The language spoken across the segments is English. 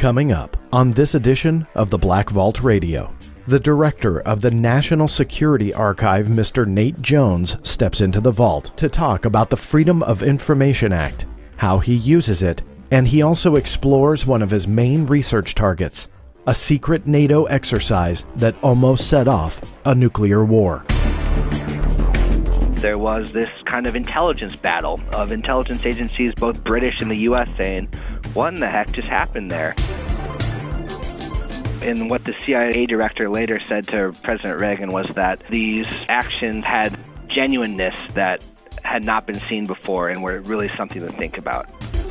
Coming up on this edition of the Black Vault Radio, the director of the National Security Archive, Mr. Nate Jones, steps into the vault to talk about the Freedom of Information Act, how he uses it, and he also explores one of his main research targets, a secret NATO exercise that almost set off a nuclear war. There was this kind of intelligence battle of intelligence agencies, both British and the U.S., saying, what in the heck just happened there? And what the CIA director later said to President Reagan was that these actions had genuineness that had not been seen before and were really something to think about.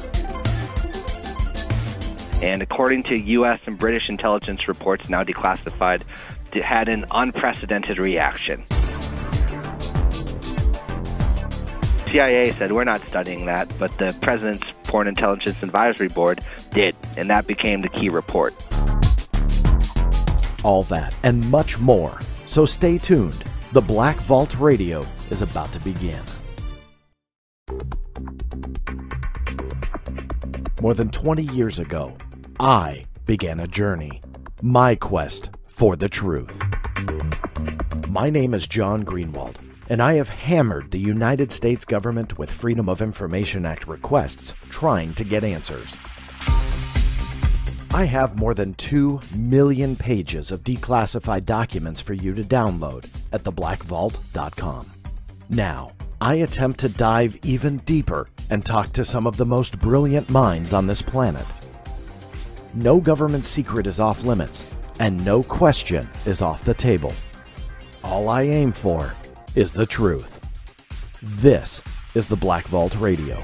And according to U.S. and British intelligence reports, now declassified, it had an unprecedented reaction. CIA said, we're not studying that, but the President's Foreign Intelligence Advisory Board did, and that became the key report. All that and much more. So stay tuned. The Black Vault Radio is about to begin. More than 20 years ago, I began a journey, my quest for the truth. My name is John Greenwald, and I have hammered the United States government with Freedom of Information Act requests trying to get answers. I have more than 2 million pages of declassified documents for you to download at theblackvault.com. Now, I attempt to dive even deeper and talk to some of the most brilliant minds on this planet. No government secret is off limits, and no question is off the table. All I aim for is the truth. This is the Black Vault Radio.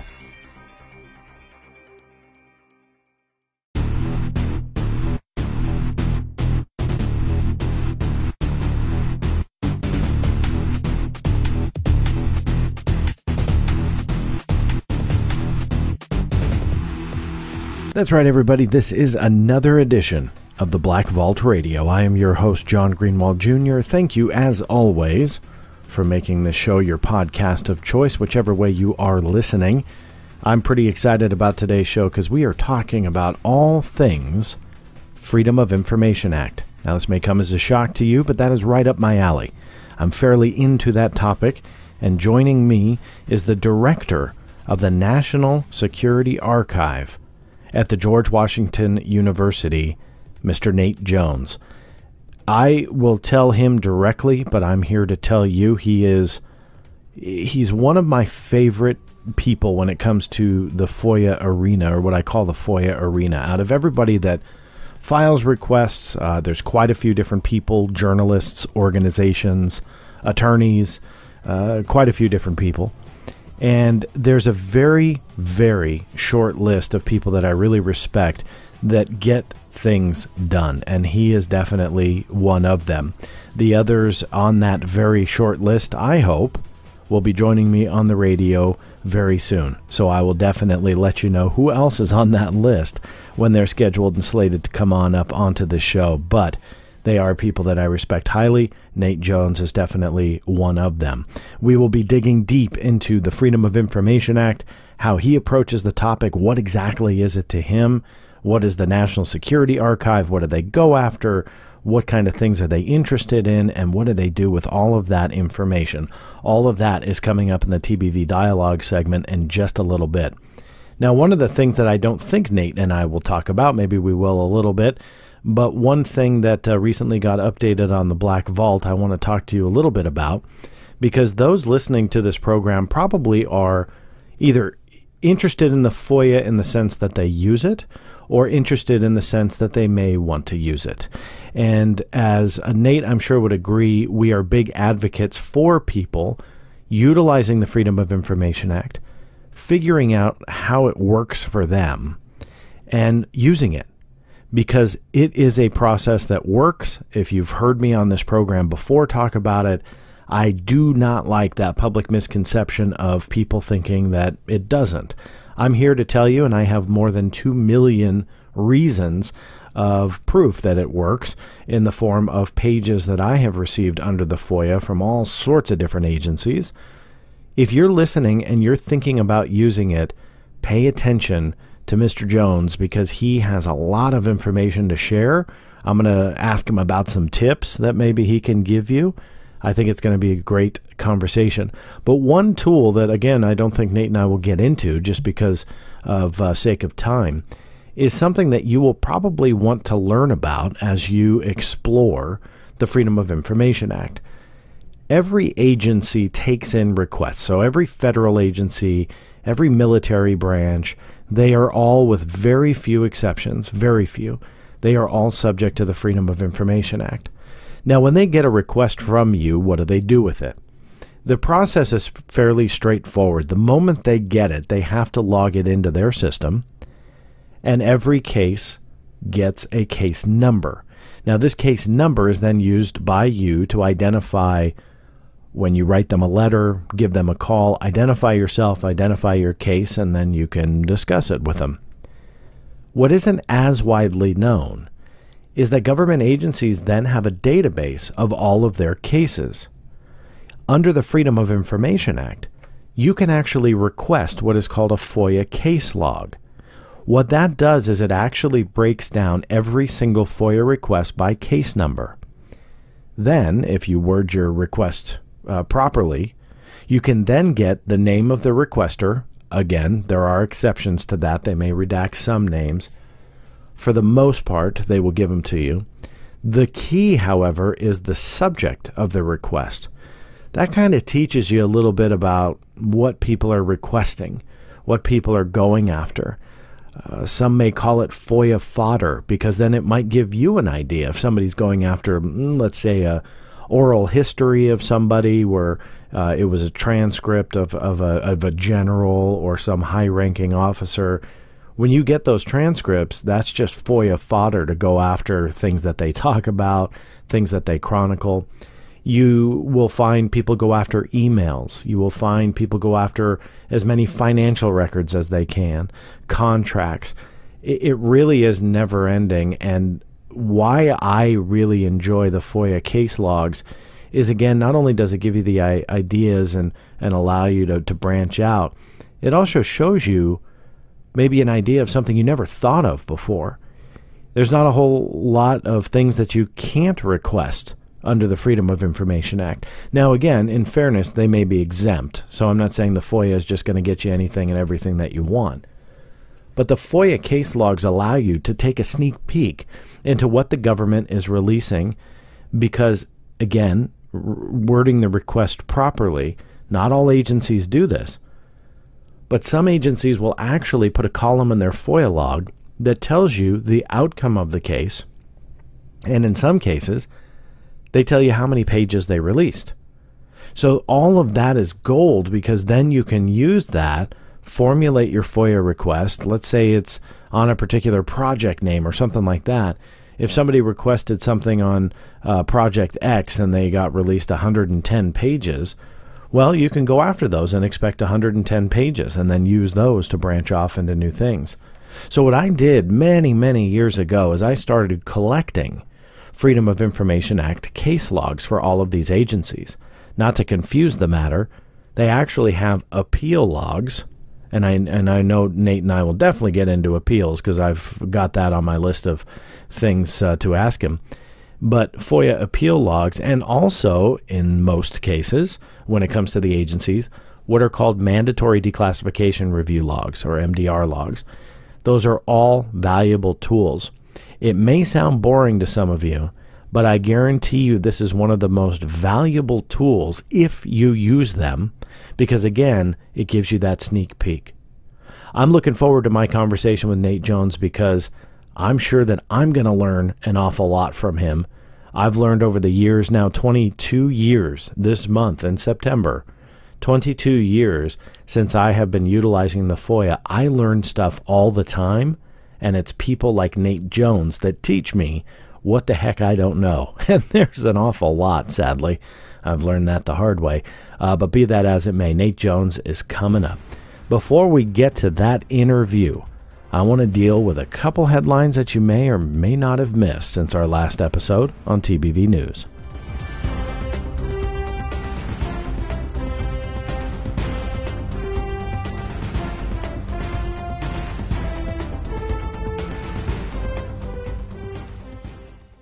That's right, everybody. This is another edition of the Black Vault Radio. I am your host, John Greenwald Jr. Thank you, as always, for making this show your podcast of choice, whichever way you are listening. I'm pretty excited about today's show because we are talking about all things Freedom of Information Act. Now, this may come as a shock to you, but that is right up my alley. I'm fairly into that topic, and joining me is the director of the National Security Archive at the George Washington University, Mr. Nate Jones. I will tell him directly, but I'm here to tell you he's one of my favorite people when it comes to the FOIA arena, or what I call the FOIA arena. Out of everybody that files requests, there's quite a few different people, journalists, organizations, attorneys, quite a few different people. And there's a very, very short list of people that I really respect that get things done, and he is definitely one of them. The others on that very short list, I hope, will be joining me on the radio very soon. So I will definitely let you know who else is on that list when they're scheduled and slated to come on up onto the show. But they are people that I respect highly. Nate Jones is definitely one of them. We will be digging deep into the Freedom of Information Act, how he approaches the topic, what exactly is it to him, what is the National Security Archive, what do they go after, what kind of things are they interested in, and what do they do with all of that information. All of that is coming up in the TBV Dialogue segment in just a little bit. Now, one of the things that I don't think Nate and I will talk about, maybe we will a little bit, but one thing that recently got updated on the Black Vault I want to talk to you a little bit about, because those listening to this program probably are either interested in the FOIA in the sense that they use it, or interested in the sense that they may want to use it. And as Nate, I'm sure, would agree, we are big advocates for people utilizing the Freedom of Information Act, figuring out how it works for them, and using it. Because it is a process that works. If you've heard me on this program before talk about it, I do not like that public misconception of people thinking that it doesn't. I'm here to tell you, and I have more than 2 million reasons of proof that it works in the form of pages that I have received under the FOIA from all sorts of different agencies. If you're listening and you're thinking about using it, pay attention to Mr. Jones because he has a lot of information to share. I'm going to ask him about some tips that maybe he can give you. I think it's going to be a great conversation. But one tool that, again, I don't think Nate and I will get into just because of sake of time, is something that you will probably want to learn about as you explore the Freedom of Information Act. Every agency takes in requests. So every federal agency, every military branch, they are all, with very few exceptions, very few, they are all subject to the Freedom of Information Act. Now, when they get a request from you, what do they do with it? The process is fairly straightforward. The moment they get it, they have to log it into their system, and every case gets a case number. Now, this case number is then used by you to identify, when you write them a letter, give them a call, identify yourself, identify your case, and then you can discuss it with them. What isn't as widely known is that government agencies then have a database of all of their cases. Under the Freedom of Information Act, you can actually request what is called a FOIA case log. What that does is it actually breaks down every single FOIA request by case number. Then, if you word your request properly, you can then get the name of the requester. Again, there are exceptions to that. They may redact some names. For the most part, they will give them to you. The key, however, is the subject of the request. That kind of teaches you a little bit about what people are requesting, what people are going after. Some may call it FOIA fodder, because then it might give you an idea if somebody's going after, let's say, a oral history of somebody where it was a transcript of a general or some high-ranking officer. When you get those transcripts, that's just FOIA fodder to go after things that they talk about, things that they chronicle. You will find people go after emails. You will find people go after as many financial records as they can, contracts. It really is never ending. And why I really enjoy the FOIA case logs is, again, not only does it give you the ideas and allow you to branch out, it also shows you maybe an idea of something you never thought of before. There's not a whole lot of things that you can't request under the Freedom of Information Act. Now, again, in fairness, they may be exempt, so I'm not saying the FOIA is just going to get you anything and everything that you want. But the FOIA case logs allow you to take a sneak peek into what the government is releasing because, again, wording the request properly, not all agencies do this, but some agencies will actually put a column in their FOIA log that tells you the outcome of the case, and in some cases, they tell you how many pages they released. So all of that is gold because then you can use that, formulate your FOIA request. Let's say it's on a particular project name or something like that. If somebody requested something on Project X and they got released 110 pages, well, you can go after those and expect 110 pages and then use those to branch off into new things. So what I did many, many years ago is I started collecting Freedom of Information Act case logs for all of these agencies. Not to confuse the matter, they actually have appeal logs, and I know Nate and I will definitely get into appeals because I've got that on my list of things to ask him. But FOIA appeal logs, and also, in most cases, when it comes to the agencies, what are called mandatory declassification review logs, or MDR logs. Those are all valuable tools. It may sound boring to some of you, but I guarantee you this is one of the most valuable tools if you use them, because again, it gives you that sneak peek. I'm looking forward to my conversation with Nate Jones because I'm sure that I'm going to learn an awful lot from him. I've learned over the years now, 22 years this month in September, 22 years since I have been utilizing the FOIA. I learn stuff all the time. And it's people like Nate Jones that teach me what the heck I don't know. And there's an awful lot, sadly. I've learned that the hard way. But be that as it may, Nate Jones is coming up. Before we get to that interview, I want to deal with a couple headlines that you may or may not have missed since our last episode on TBV News.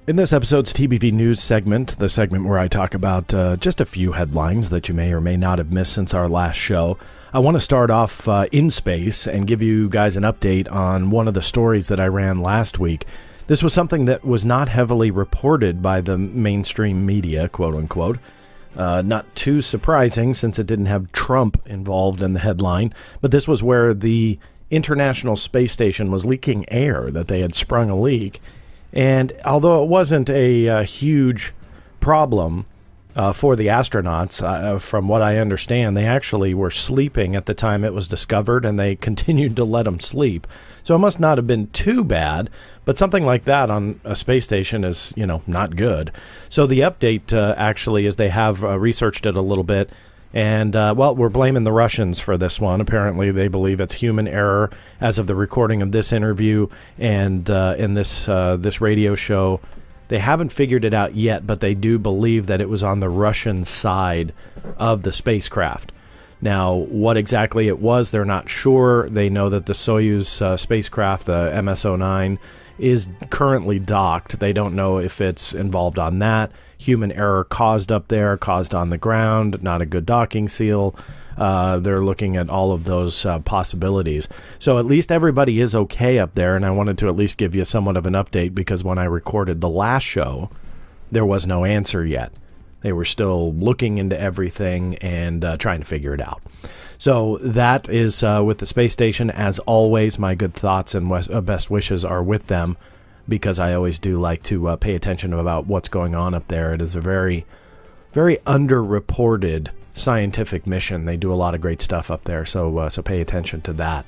In this episode's TBV News segment, the segment where I talk about just a few headlines that you may or may not have missed since our last show, I want to start off in space and give you guys an update on one of the stories that I ran last week. This was something that was not heavily reported by the mainstream media, quote unquote. Not too surprising since it didn't have Trump involved in the headline, but this was where the International Space Station was leaking air, that they had sprung a leak. And although it wasn't a huge problem for the astronauts, from what I understand, they actually were sleeping at the time it was discovered, and they continued to let them sleep. So it must not have been too bad, but something like that on a space station is, not good. So the update actually is they have researched it a little bit. And, we're blaming the Russians for this one. Apparently, they believe it's human error as of the recording of this interview and in this radio show. They haven't figured it out yet, but they do believe that it was on the Russian side of the spacecraft. Now, what exactly it was, they're not sure. They know that the Soyuz spacecraft, the MS-09, is currently docked. They don't know if it's involved on that. Human error caused up there, caused on the ground, not a good docking seal. They're looking at all of those possibilities. So at least everybody is okay up there, and I wanted to at least give you somewhat of an update because when I recorded the last show, there was no answer yet. They were still looking into everything and trying to figure it out. So that is with the space station. As always, my good thoughts and best wishes are with them because I always do like to pay attention about what's going on up there. It is a very, very underreported scientific mission. They do a lot of great stuff up there, so pay attention to that.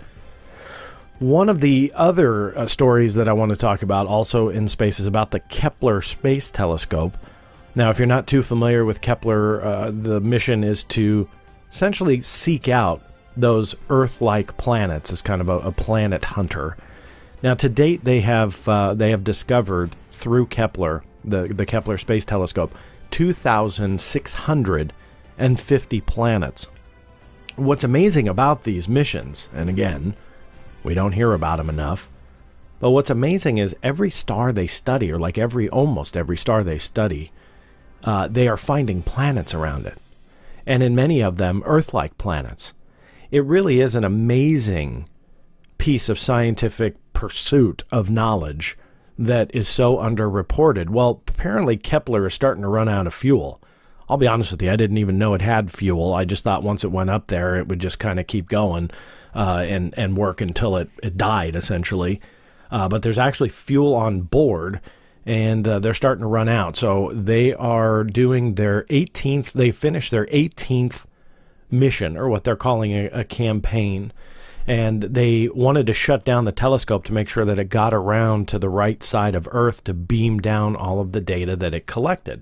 One of the other stories that I want to talk about also in space is about the Kepler Space Telescope. Now, if you're not too familiar with Kepler, the mission is to essentially seek out those Earth-like planets as kind of a planet hunter. Now, to date, they have discovered through Kepler, the Kepler Space Telescope, 2,650 planets. What's amazing about these missions, and again, we don't hear about them enough, but what's amazing is every star they study, or like almost every star they study, they are finding planets around it. And in many of them, Earth-like planets. It really is an amazing piece of scientific pursuit of knowledge that is so underreported. Well, apparently Kepler is starting to run out of fuel. I'll be honest with you, I didn't even know it had fuel. I just thought once it went up there, it would just kind of keep going and work until it died, essentially. But there's actually fuel on board, and they're starting to run out. So they are doing their 18th, they finished their 18th mission, or what they're calling a campaign. And they wanted to shut down the telescope to make sure that it got around to the right side of Earth to beam down all of the data that it collected.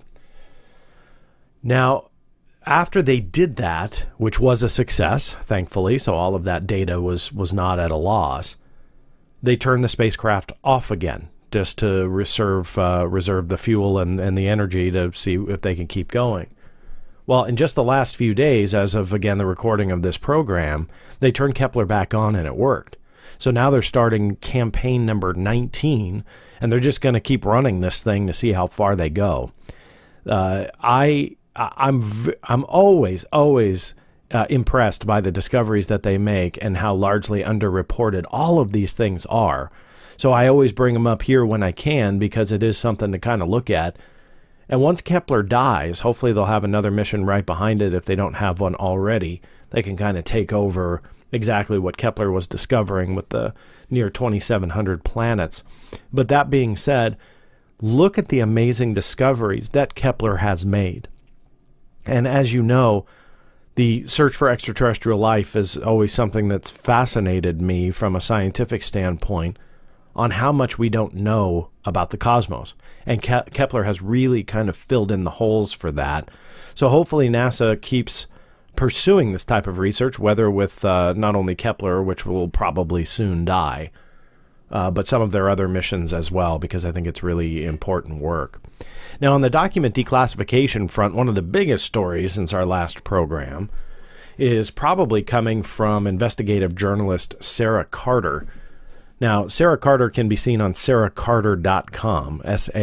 Now, after they did that, which was a success, thankfully, so all of that data was not at a loss, they turned the spacecraft off again, just to reserve the fuel and the energy to see if they can keep going. Well, in just the last few days, as of, again, the recording of this program, they turned Kepler back on and it worked. So now they're starting campaign number 19, and they're just going to keep running this thing to see how far they go. I'm always impressed by the discoveries that they make and how largely underreported all of these things are. So I always bring them up here when I can because it is something to kind of look at. And once Kepler dies, hopefully they'll have another mission right behind it if they don't have one already. They can kind of take over exactly what Kepler was discovering with the near 2,700 planets. But that being said, look at the amazing discoveries that Kepler has made. And as you know, the search for extraterrestrial life is always something that's fascinated me from a scientific standpoint on how much we don't know about the cosmos. And Kepler has really kind of filled in the holes for that. So hopefully NASA keeps pursuing this type of research, whether with not only Kepler, which will probably soon die, but some of their other missions as well, because I think it's really important work. Now, on the document declassification front, one of the biggest stories since our last program is probably coming from investigative journalist Sarah Carter. Now, Sarah Carter can be seen on sarahcarter.com,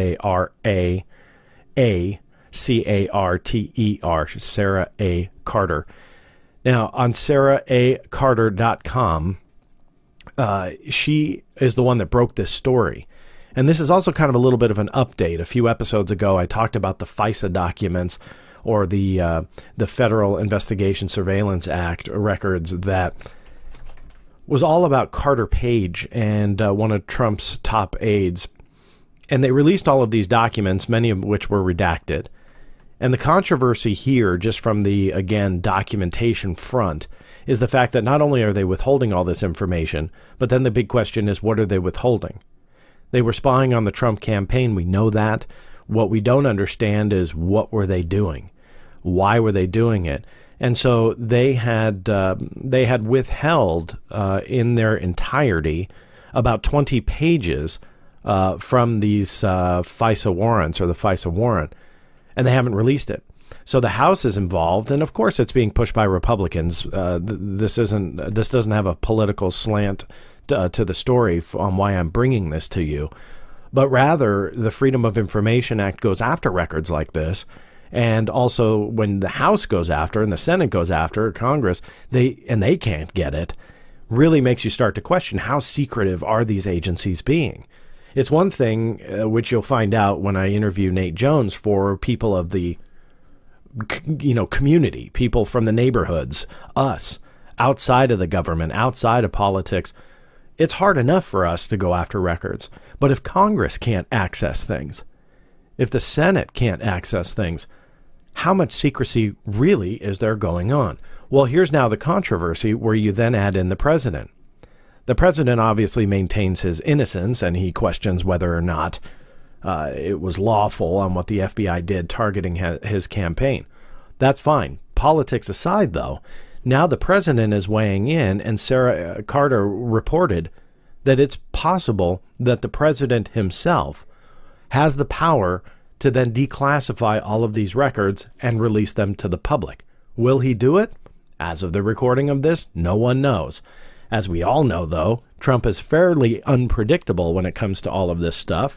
SarahACarter, Sarah A. Carter. Now, on sarahAcarter.com, she is the one that broke this story. And this is also kind of a little bit of an update. A few episodes ago, I talked about the FISA documents, or the Federal Investigation Surveillance Act records that was all about Carter Page and one of Trump's top aides. And they released all of these documents, many of which were redacted. And the controversy here, just from the, again, documentation front, is the fact that not only are they withholding all this information, but then the big question is, what are they withholding? They were spying on the Trump campaign. We know that. What we don't understand is, what were they doing? Why were they doing it? And so they had withheld in their entirety about 20 pages from these FISA warrants, or the FISA warrant, and they haven't released it. So the House is involved, and of course it's being pushed by Republicans. This doesn't have a political slant to the story on why I'm bringing this to you, but rather the Freedom of Information Act goes after records like this. And also, when the House goes after and the Senate goes after Congress, they can't get it, really makes you start to question, how secretive are these agencies being? It's one thing, which you'll find out when I interview Nate Jones, for people of the community, people from the neighborhoods, us, outside of the government, outside of politics. It's hard enough for us to go after records. But if Congress can't access things, if the Senate can't access things, how much secrecy really is there going on? Well, here's now the controversy where you then add in the president. The president obviously maintains his innocence, and he questions whether or not it was lawful on what the FBI did targeting his campaign. That's fine. Politics aside, though, now the president is weighing in, and Sarah Carter reported that it's possible that the president himself has the power to then declassify all of these records and release them to the public. Will he do it? As of the recording of this, no one knows. As we all know, though, Trump is fairly unpredictable when it comes to all of this stuff.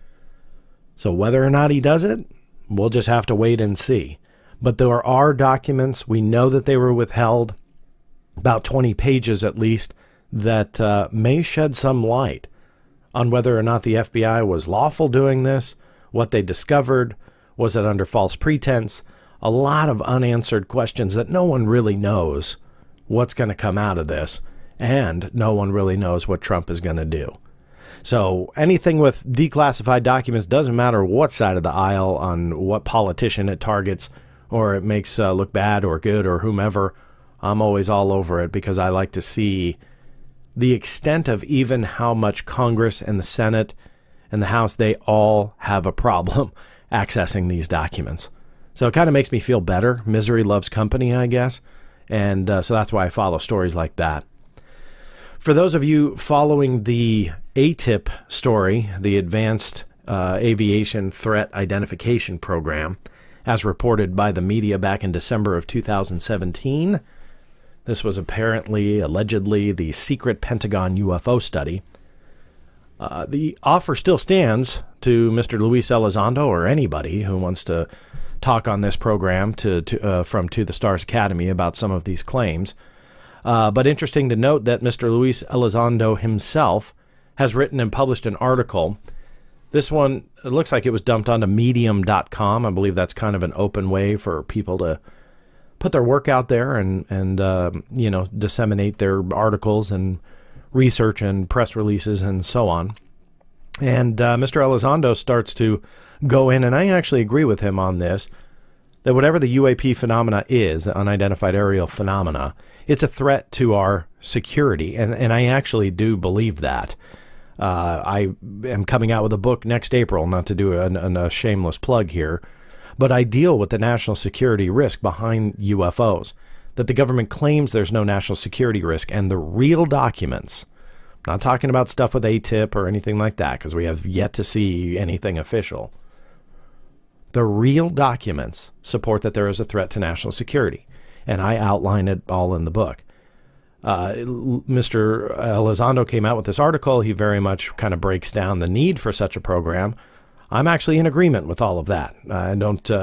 So whether or not he does it, we'll just have to wait and see. But there are documents, we know that they were withheld, about 20 pages at least, that may shed some light on whether or not the FBI was lawful doing this, what they discovered, was it under false pretense? A lot of unanswered questions that no one really knows what's going to come out of this, and no one really knows what Trump is going to do. So anything with declassified documents, doesn't matter what side of the aisle, on what politician it targets, or it makes look bad or good or whomever, I'm always all over it, because I like to see the extent of even how much Congress and the Senate and the House, they all have a problem accessing these documents. So it kind of makes me feel better. Misery loves company, I guess. And so that's why I follow stories like that. For those of you following the ATIP story, the Advanced Aviation Threat Identification Program, as reported by the media back in December of 2017, this was allegedly, the secret Pentagon UFO study. The offer still stands to Mr. Luis Elizondo, or anybody who wants to talk on this program from To the Stars Academy about some of these claims. But interesting to note that Mr. Luis Elizondo himself has written and published an article. This one, it looks like it was dumped onto medium.com. I believe that's kind of an open way for people to put their work out there and disseminate their articles and research and press releases and so on. And Mr. Elizondo starts to go in, and I actually agree with him on this, that whatever the UAP phenomena is, the unidentified aerial phenomena, it's a threat to our security. And I actually do believe that. I am coming out with a book next April, not to do a shameless plug here, but I deal with the national security risk behind UFOs, that the government claims there's no national security risk, and the real documents, I'm not talking about stuff with ATIP or anything like that, because we have yet to see anything official. The real documents support that there is a threat to national security, and I outline it all in the book. Mr. Elizondo came out with this article. He very much kind of breaks down the need for such a program. I'm actually in agreement with all of that. I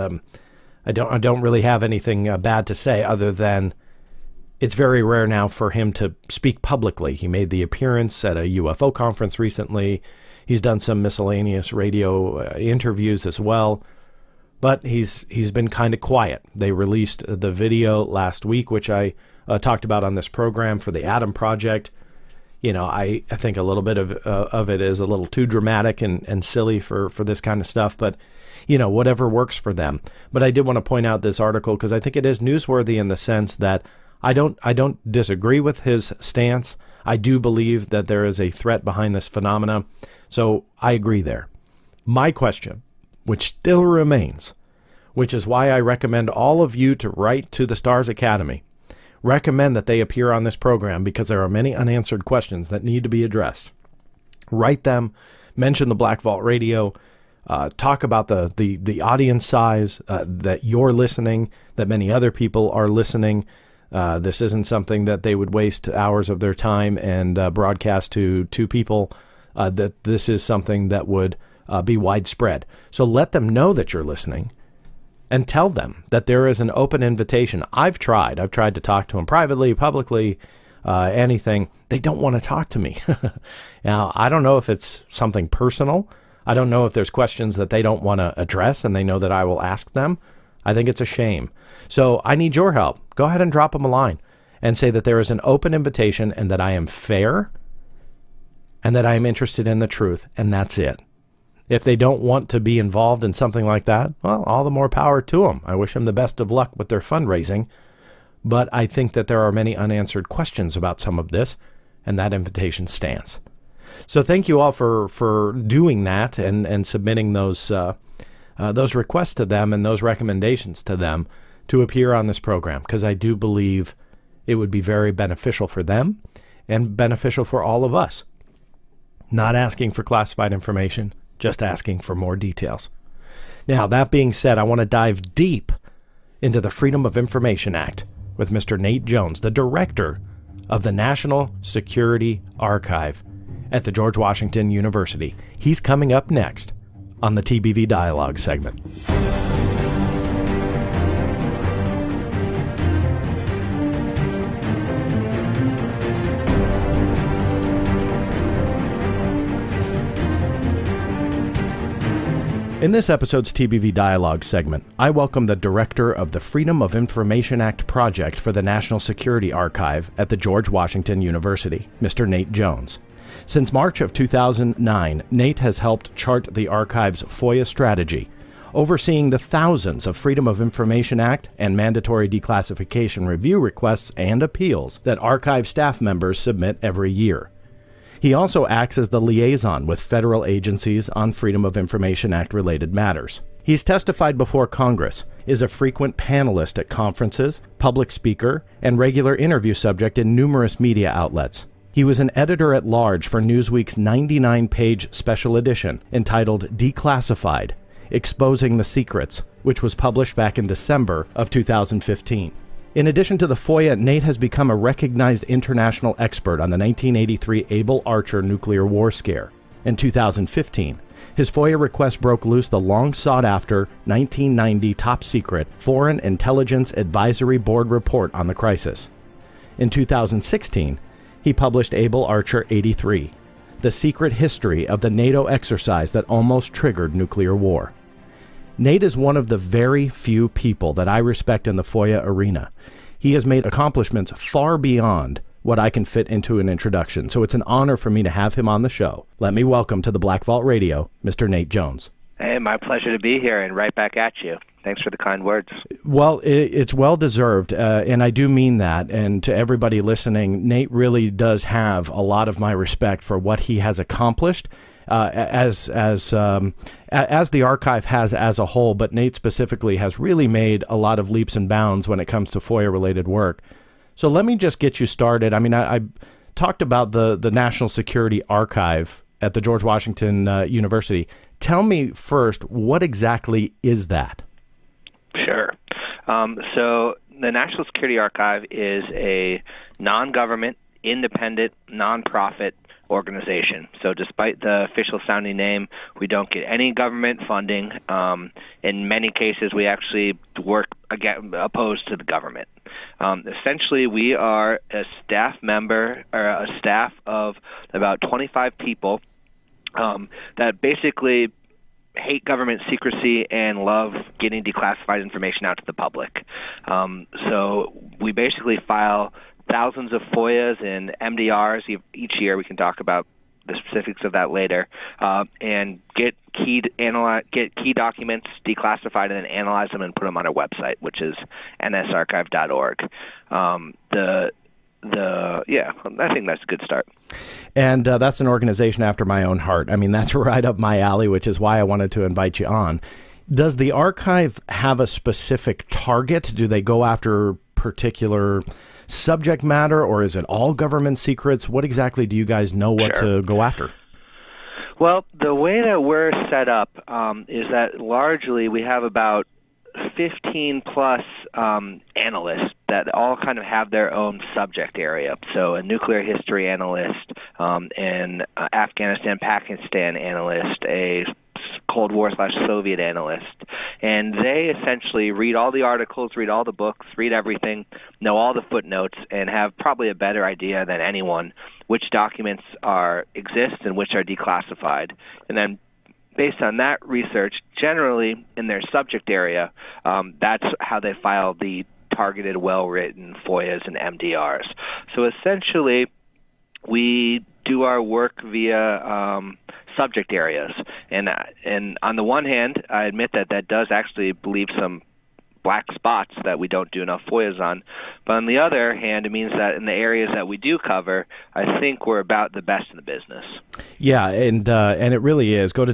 don't really have anything bad to say other than it's very rare now for him to speak publicly. He made the appearance at a UFO conference recently. He's done some miscellaneous radio interviews as well, but he's been kind of quiet. They released the video last week, which I talked about on this program for the Adam Project. You know, I think a little bit of it is a little too dramatic and silly for this kind of stuff, but, you know, whatever works for them. But I did want to point out this article because I think it is newsworthy in the sense that I don't disagree with his stance. I do believe that there is a threat behind this phenomena, so I agree there. My question, which still remains, which is why I recommend all of you to write to the Stars Academy, recommend that they appear on this program because there are many unanswered questions that need to be addressed. Write them, mention the Black Vault Radio, talk about the audience size, that you're listening, that many other people are listening. This isn't something that they would waste hours of their time and broadcast to two people, that this is something that would be widespread. So let them know that you're listening. And tell them that there is an open invitation. I've tried to talk to them privately, publicly, anything. They don't want to talk to me. Now, I don't know if it's something personal. I don't know if there's questions that they don't want to address and they know that I will ask them. I think it's a shame. So I need your help. Go ahead and drop them a line and say that there is an open invitation and that I am fair and that I am interested in the truth, and that's it. If they don't want to be involved in something like that, well, all the more power to them. I wish them the best of luck with their fundraising. But I think that there are many unanswered questions about some of this, and that invitation stands. So thank you all for doing that and submitting those requests to them and those recommendations to them to appear on this program, because I do believe it would be very beneficial for them and beneficial for all of us. Not asking for classified information, just asking for more details. Now, that being said, I want to dive deep into the Freedom of Information Act with Mr. Nate Jones, the director of the National Security Archive at the George Washington University. He's coming up next on the TBV Dialogue segment. In this episode's TBV Dialogue segment, I welcome the director of the Freedom of Information Act project for the National Security Archive at the George Washington University, Mr. Nate Jones. Since March of 2009, Nate has helped chart the archive's FOIA strategy, overseeing the thousands of Freedom of Information Act and mandatory declassification review requests and appeals that archive staff members submit every year. He also acts as the liaison with federal agencies on Freedom of Information Act-related matters. He's testified before Congress, is a frequent panelist at conferences, public speaker, and regular interview subject in numerous media outlets. He was an editor-at-large for Newsweek's 99-page special edition entitled Declassified, Exposing the Secrets, which was published back in December of 2015. In addition to the FOIA, Nate has become a recognized international expert on the 1983 Able Archer nuclear war scare. In 2015, his FOIA request broke loose the long-sought-after 1990 top-secret Foreign Intelligence Advisory Board report on the crisis. In 2016, he published Able Archer 83, The Secret History of the NATO Exercise That Almost Triggered Nuclear War. Nate is one of the very few people that I respect in the FOIA arena. He has made accomplishments far beyond what I can fit into an introduction, so it's an honor for me to have him on the show. Let me welcome to the Black Vault Radio, Mr. Nate Jones. Hey, my pleasure to be here and right back at you. Thanks for the kind words. Well, it's well-deserved, and I do mean that. And to everybody listening, Nate really does have a lot of my respect for what he has accomplished, as the archive has as a whole, but Nate specifically has really made a lot of leaps and bounds when it comes to FOIA-related work. So let me just get you started. I mean, I talked about the National Security Archive at the George Washington University. Tell me first, what exactly is that? Sure. So the National Security Archive is a non-government, independent, non-profit organization. So despite the official sounding name, we don't get any government funding. In many cases, we actually work opposed to the government. Essentially, we are a staff member, or a staff of about 25 people that basically hate government secrecy and love getting declassified information out to the public. So we basically file thousands of FOIAs and MDRs each year. We can talk about the specifics of that later, and get key documents declassified and then analyze them and put them on our website, which is nsarchive.org. I think that's a good start. And that's an organization after my own heart. I mean, that's right up my alley, which is why I wanted to invite you on. Does the archive have a specific target? Do they go after particular subject matter, or is it all government secrets? What exactly do you guys know what to go after? Well, the way that we're set up is that largely we have about 15 plus analysts that all kind of have their own subject area. So a nuclear history analyst, an Afghanistan-Pakistan analyst, a Cold War/Soviet analyst, and they essentially read all the articles, read all the books, read everything, know all the footnotes, and have probably a better idea than anyone which documents exist and which are declassified. And then based on that research, generally in their subject area, that's how they file the targeted, well-written FOIAs and MDRs. So essentially, we do our work via subject areas. And on the one hand, I admit that does actually leave some black spots that we don't do enough FOIAs on. But on the other hand, it means that in the areas that we do cover, I think we're about the best in the business. Yeah, and it really is. Go to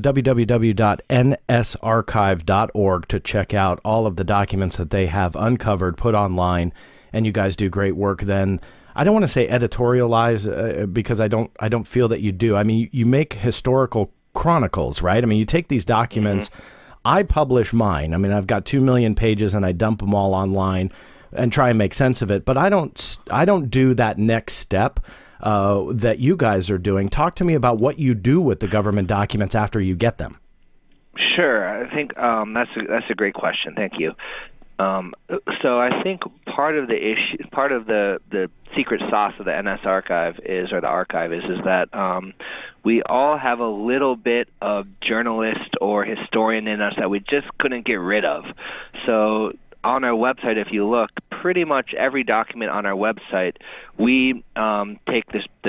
www.nsarchive.org to check out all of the documents that they have uncovered, put online, and you guys do great work. Then I don't want to say editorialize because I don't feel that you do. I mean, you make historical chronicles, right? I mean, you take these documents. Mm-hmm. I publish mine. I mean, I've got 2 million pages and I dump them all online and try and make sense of it. But I don't do that next step that you guys are doing. Talk to me about what you do with the government documents after you get them. Sure. I think that's a great question. Thank you. So I think part of the issue, part of the secret sauce of the NS Archive is that we all have a little bit of journalist or historian in us that we just couldn't get rid of. So on our website, if you look, pretty much every document on our website, we take the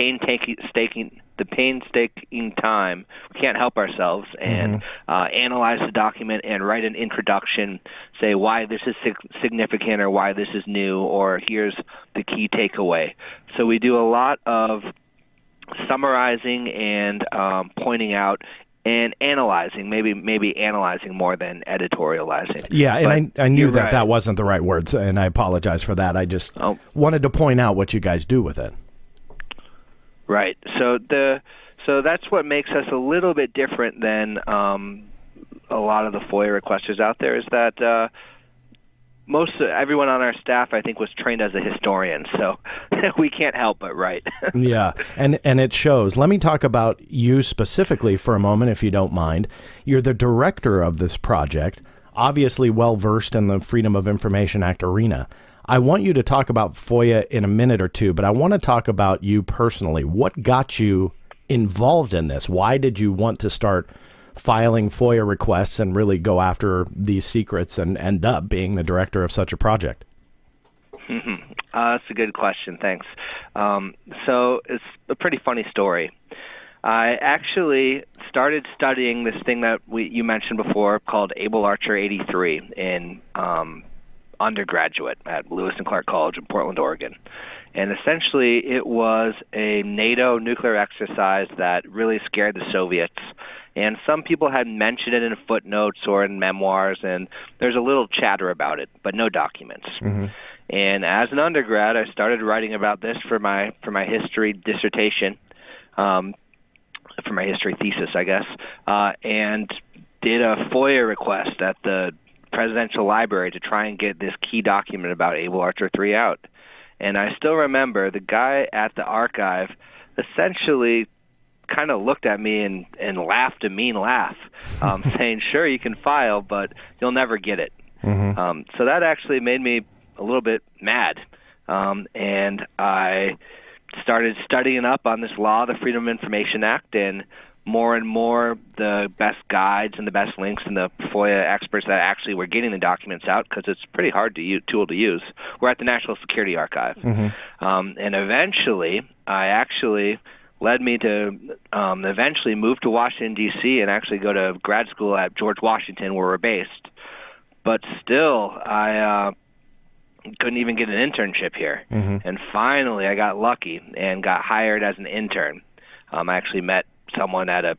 painstaking time, we can't help ourselves, and analyze the document and write an introduction, say why this is significant or why this is new or here's the key takeaway. So we do a lot of summarizing and pointing out and analyzing, maybe analyzing more than editorializing. Yeah, and I knew that wasn't the right words, and I apologize for that. I just wanted to point out what you guys do with it. Right. So that's what makes us a little bit different than a lot of the FOIA requesters out there, is that everyone on our staff, I think, was trained as a historian, so we can't help but write. Yeah, and it shows. Let me talk about you specifically for a moment, if you don't mind. You're the director of this project, obviously well-versed in the Freedom of Information Act arena. I want you to talk about FOIA in a minute or two, but I want to talk about you personally. What got you involved in this? Why did you want to start filing FOIA requests and really go after these secrets and end up being the director of such a project? That's a good question. Thanks. So it's a pretty funny story. I actually started studying this thing that you mentioned before called Able Archer 83 in undergraduate at Lewis and Clark College in Portland, Oregon. And essentially it was a NATO nuclear exercise that really scared the Soviets. And some people had mentioned it in footnotes or in memoirs, and there's a little chatter about it, but no documents. Mm-hmm. And as an undergrad, I started writing about this for my history dissertation, for my history thesis, I guess, and did a FOIA request at the presidential library to try and get this key document about Able Archer 3 out. And I still remember the guy at the archive essentially kind of looked at me and laughed a mean laugh, saying, sure, you can file, but you'll never get it. So that actually made me a little bit mad. And I started studying up on this law, the Freedom of Information Act, and more the best guides and the best links and the FOIA experts that actually were getting the documents out, because it's a pretty hard tool to use, were at the National Security Archive. And eventually, led me to eventually move to Washington, D.C., and actually go to grad school at George Washington, where we're based. But still, I couldn't even get an internship here. And finally, I got lucky and got hired as an intern. I actually met someone I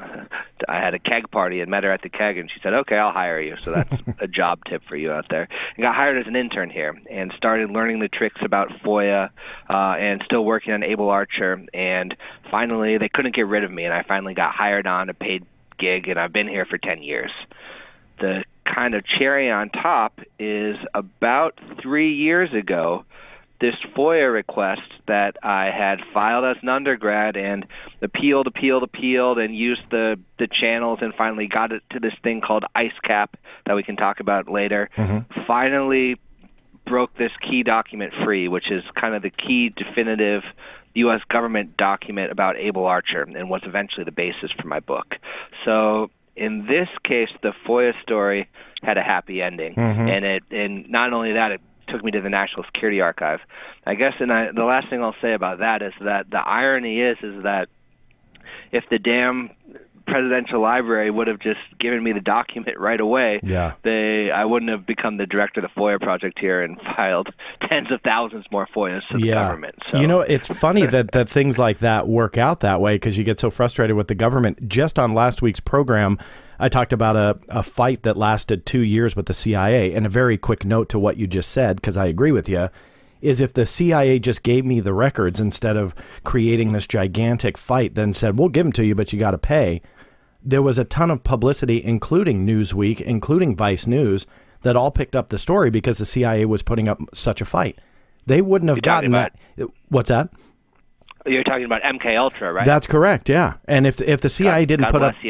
had a keg party and met her at the keg, and she said, okay, I'll hire you. So that's a job tip for you out there. And got hired as an intern here and started learning the tricks about FOIA and still working on Able Archer. And finally, they couldn't get rid of me, and I finally got hired on a paid gig, and I've been here for 10 years. The kind of cherry on top is about 3 years ago, this FOIA request that I had filed as an undergrad and appealed, and used the channels and finally got it to this thing called IceCap that we can talk about later, finally broke this key document free, which is kind of the key definitive U.S. government document about Able Archer and was eventually the basis for my book. So in this case, the FOIA story had a happy ending. And not only that, it took me to the National Security Archive. I guess the last thing I'll say about that is that the irony is that if the damn presidential library would have just given me the document right away, I wouldn't have become the director of the FOIA project here and filed tens of thousands more FOIAs to the government. So. You know, it's funny that things like that work out that way, because you get so frustrated with the government. Just on last week's program, I talked about a fight that lasted 2 years with the CIA. And a very quick note to what you just said, because I agree with you, is if the CIA just gave me the records instead of creating this gigantic fight, then said, we'll give them to you, but you got to pay. There was a ton of publicity, including Newsweek, including Vice News, that all picked up the story because the CIA was putting up such a fight. They wouldn't have gotten that. What's that? You're talking about MK Ultra, right? That's correct, yeah. And if the CIA didn't put up,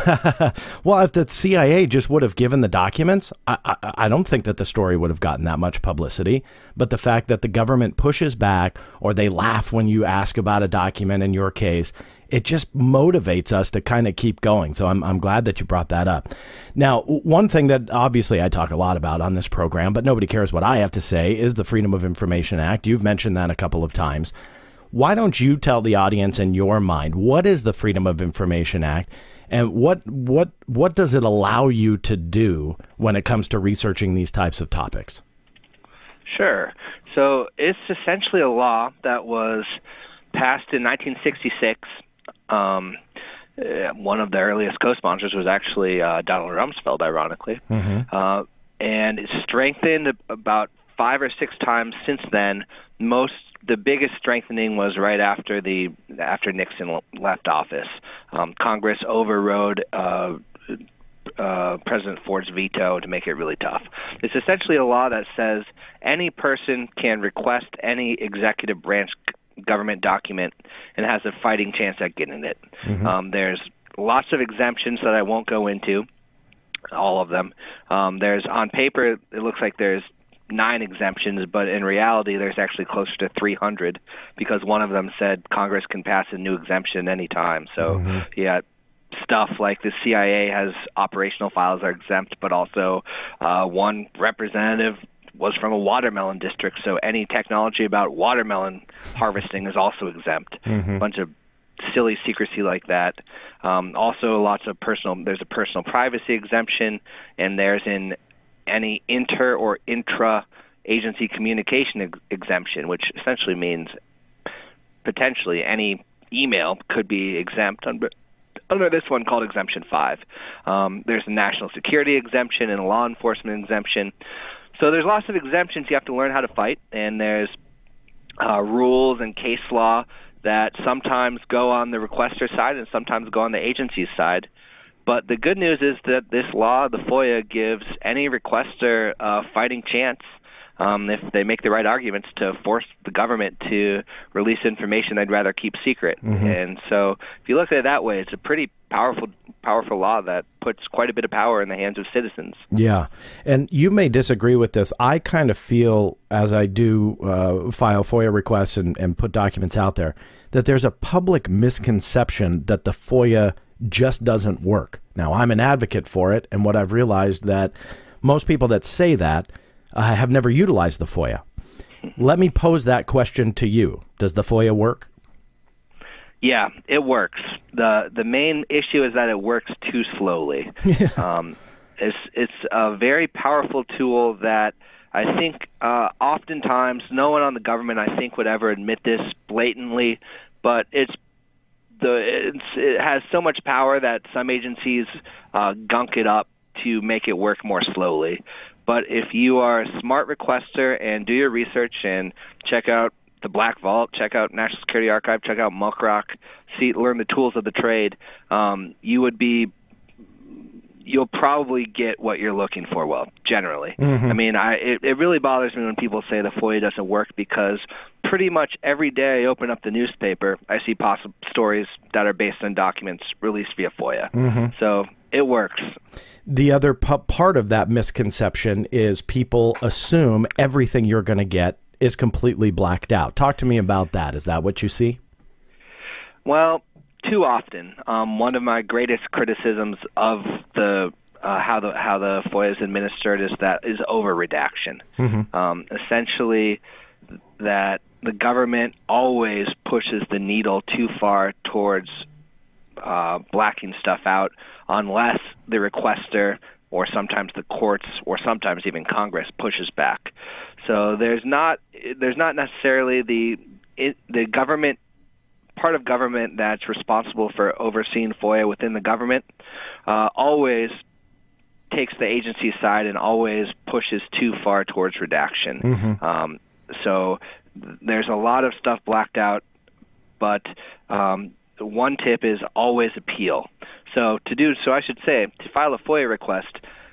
well, if the CIA just would have given the documents, I don't think that the story would have gotten that much publicity. But the fact that the government pushes back, or they laugh when you ask about a document in your case, it just motivates us to kind of keep going. So I'm glad that you brought that up. Now, one thing that obviously I talk a lot about on this program, but nobody cares what I have to say, is the Freedom of Information Act. You've mentioned that a couple of times. Why don't you tell the audience in your mind, what is the Freedom of Information Act, and what does it allow you to do when it comes to researching these types of topics? Sure. So it's essentially a law that was passed in 1966. One of the earliest co-sponsors was actually Donald Rumsfeld, ironically. And it's strengthened about 5 or 6 times since then. The biggest strengthening was right after Nixon left office. Congress overrode President Ford's veto to make it really tough. It's essentially a law that says any person can request any executive branch government document and has a fighting chance at getting it. There's lots of exemptions that I won't go into, all of them. There's, on paper, it looks like there's 9 exemptions, but in reality there's actually closer to 300, because one of them said Congress can pass a new exemption any time. So stuff like the CIA has operational files are exempt, but also one representative was from a watermelon district, so any technology about watermelon harvesting is also exempt. A bunch of silly secrecy like that. Also lots of there's a personal privacy exemption, and there's any inter or intra-agency communication exemption, which essentially means potentially any email could be exempt under this one called Exemption 5. There's a national security exemption and a law enforcement exemption. So there's lots of exemptions you have to learn how to fight, and there's rules and case law that sometimes go on the requester side and sometimes go on the agency's side. But the good news is that this law, the FOIA, gives any requester a fighting chance if they make the right arguments to force the government to release information they'd rather keep secret. And so if you look at it that way, it's a pretty powerful law that puts quite a bit of power in the hands of citizens. Yeah. And you may disagree with this. I kind of feel, as I do file FOIA requests and put documents out there, that there's a public misconception that the FOIA just doesn't work. Now, I'm an advocate for it, and what I've realized that most people that say that have never utilized the FOIA. Let me pose that question to you. Does the FOIA work? Yeah, it works. The main issue is that it works too slowly. It's a very powerful tool that I think oftentimes no one on the government, I think, would ever admit this blatantly, but it has so much power that some agencies gunk it up to make it work more slowly. But if you are a smart requester and do your research and check out the Black Vault, check out National Security Archive, check out Muckrock, learn the tools of the trade, you'll probably get what you're looking for, well, generally. I mean, it really bothers me when people say the FOIA doesn't work, because pretty much every day I open up the newspaper, I see possible stories that are based on documents released via FOIA. So it works. The other part of that misconception is people assume everything you're going to get is completely blacked out. Talk to me about that. Is that what you see? Well, too often. One of my greatest criticisms of the how the FOIA is administered is over redaction. Essentially, that the government always pushes the needle too far towards blacking stuff out, unless the requester or sometimes the courts or sometimes even Congress pushes back. So there's not necessarily the government, part of government that's responsible for overseeing FOIA within the government always takes the agency side and always pushes too far towards redaction. So there's a lot of stuff blacked out, but one tip is always appeal. So I should say, to file a FOIA request,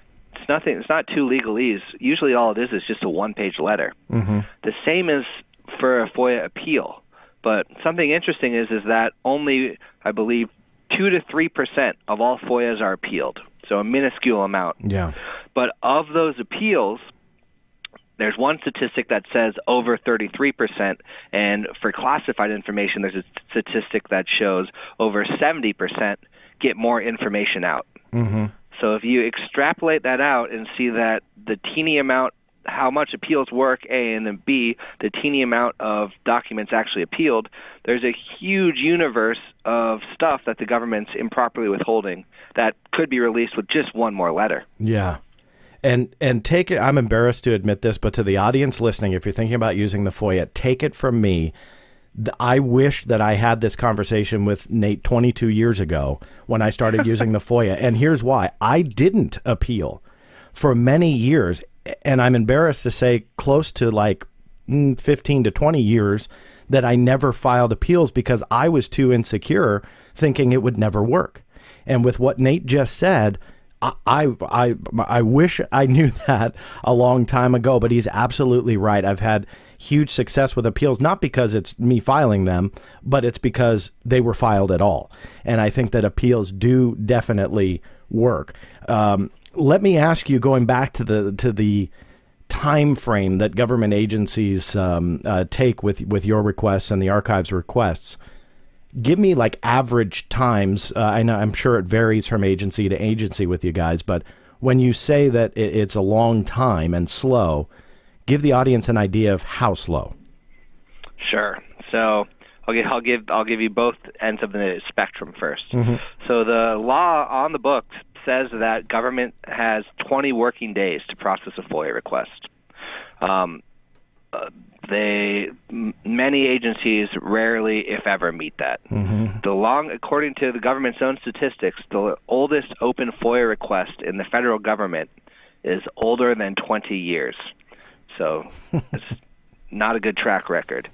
it's not two legalese. Usually all it is just a one-page letter. The same is for a FOIA appeal. But something interesting is that only, I believe, 2 to 3% of all FOIAs are appealed, so a minuscule amount. Yeah. But of those appeals, there's one statistic that says over 33%, and for classified information, there's a statistic that shows over 70% get more information out. So if you extrapolate that out and see that the teeny amount, how much appeals work, A, and then B, the teeny amount of documents actually appealed, there's a huge universe of stuff that the government's improperly withholding that could be released with just one more letter. Yeah. And take it, I'm embarrassed to admit this, but to the audience listening, if you're thinking about using the FOIA, take it from me. I wish that I had this conversation with Nate 22 years ago when I started using the FOIA. And here's why. I didn't appeal for many years. And I'm embarrassed to say close to like 15 to 20 years that I never filed appeals because I was too insecure, thinking it would never work. And with what Nate just said, I wish I knew that a long time ago, but he's absolutely right. I've had huge success with appeals, not because it's me filing them, but it's because they were filed at all. And I think that appeals do definitely work. Let me ask you, going back to the time frame that government agencies take with your requests and the archive's requests. Give me like average times. I know, I'm sure it varies from agency to agency with you guys, but when you say that it's a long time and slow, give the audience an idea of how slow. Sure. So I'll give you both ends of the spectrum first. So the law on the books says that government has 20 working days to process a FOIA request. Many agencies rarely, if ever, meet that. According to the government's own statistics, the oldest open FOIA request in the federal government is older than 20 years. So it's not a good track record.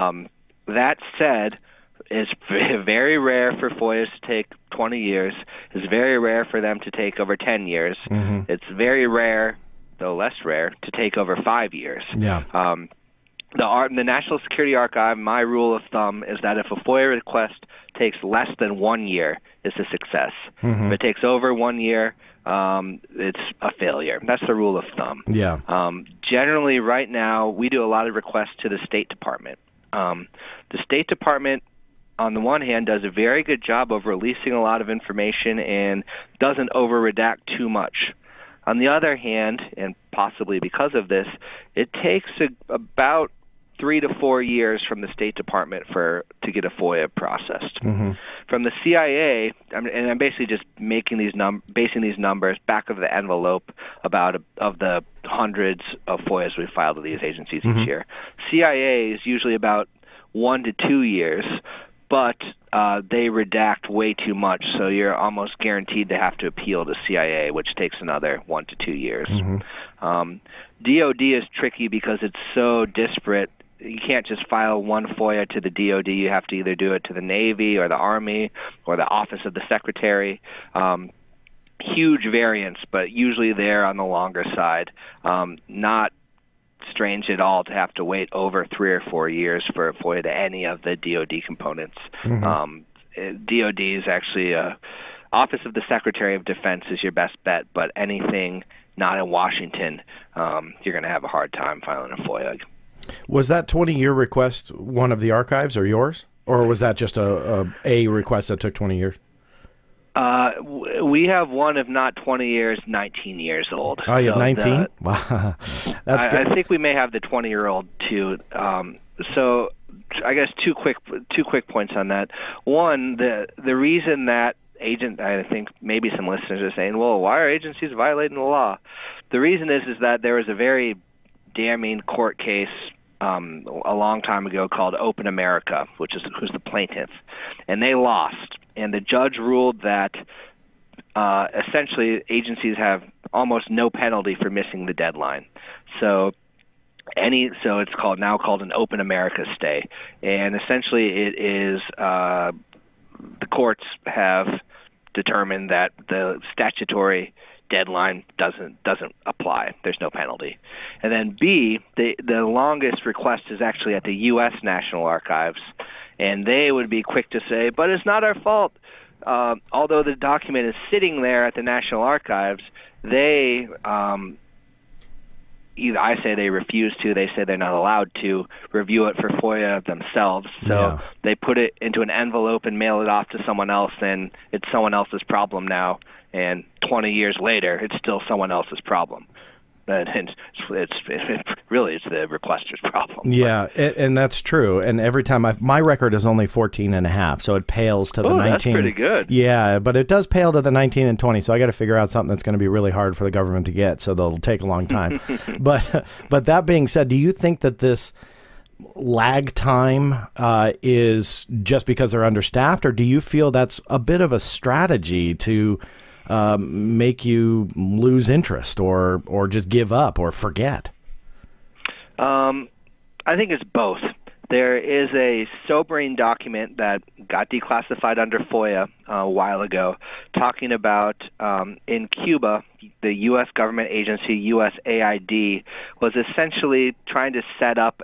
That said, it's very rare for FOIAs to take 20 years. It's very rare for them to take over 10 years. Mm-hmm. It's very rare, though less rare, to take over 5 years. Yeah. The National Security Archive, my rule of thumb is that if a FOIA request takes less than 1 year, it's a success. Mm-hmm. If it takes over 1 year, it's a failure. That's the rule of thumb. Yeah. Generally, right now, we do a lot of requests to the State Department. The State Department, on the one hand, does a very good job of releasing a lot of information and doesn't over-redact too much. On the other hand, and possibly because of this, it takes about 3 to 4 years from the State Department to get a FOIA processed. Mm-hmm. From the CIA, and I'm basically just making basing these numbers back of the envelope of the hundreds of FOIAs we filed with these agencies Mm-hmm. each year. CIA is usually about 1 to 2 years, but they redact way too much, so you're almost guaranteed to have to appeal to CIA, which takes another 1 to 2 years. Mm-hmm. DOD is tricky because it's so disparate. You can't just file one FOIA to the DOD. You have to either do it to the Navy or the Army or the Office of the Secretary. Huge variance, but usually they're on the longer side. Not strange at all to have to wait over 3 or 4 years for a FOIA to any of the DOD components. Mm-hmm. DOD is actually Office of the Secretary of Defense is your best bet, but anything not in Washington, you're going to have a hard time filing a FOIA. Was that 20-year request one of the archives or yours? Or was that just a request that took 20 years? We have one, if not 20 years, 19 years old. Oh, you have 19? Wow. That's good. I think we may have the 20-year-old, too. So I guess two quick points on that. One, the reason that I think maybe some listeners are saying, well, why are agencies violating the law? The reason is that there was a very damning court case a long time ago called Open America, who's the plaintiff, and they lost. And the judge ruled that essentially agencies have almost no penalty for missing the deadline. So it's now called an Open America stay, and essentially it is the courts have determined that the statutory deadline doesn't apply. There's no penalty. And then B, the longest request is actually at the U.S. National Archives, and they would be quick to say, but it's not our fault. Although the document is sitting there at the National Archives, they I say they refuse to, they say they're not allowed to review it for FOIA themselves. So They put it into an envelope and mail it off to someone else, and it's someone else's problem now. And 20 years later, it's still someone else's problem. And it's really the requester's problem. Yeah, and that's true. And every time my record is only 14 and a half, so it pales to the 19. That's pretty good. Yeah, but it does pale to the 19 and 20, so I got to figure out something that's going to be really hard for the government to get, so they'll take a long time. But that being said, do you think that this lag time is just because they're understaffed, or do you feel that's a bit of a strategy to make you lose interest or just give up or forget? I think it's both. There is a sobering document that got declassified under FOIA a while ago talking about in Cuba, the U.S. government agency, USAID, was essentially trying to set up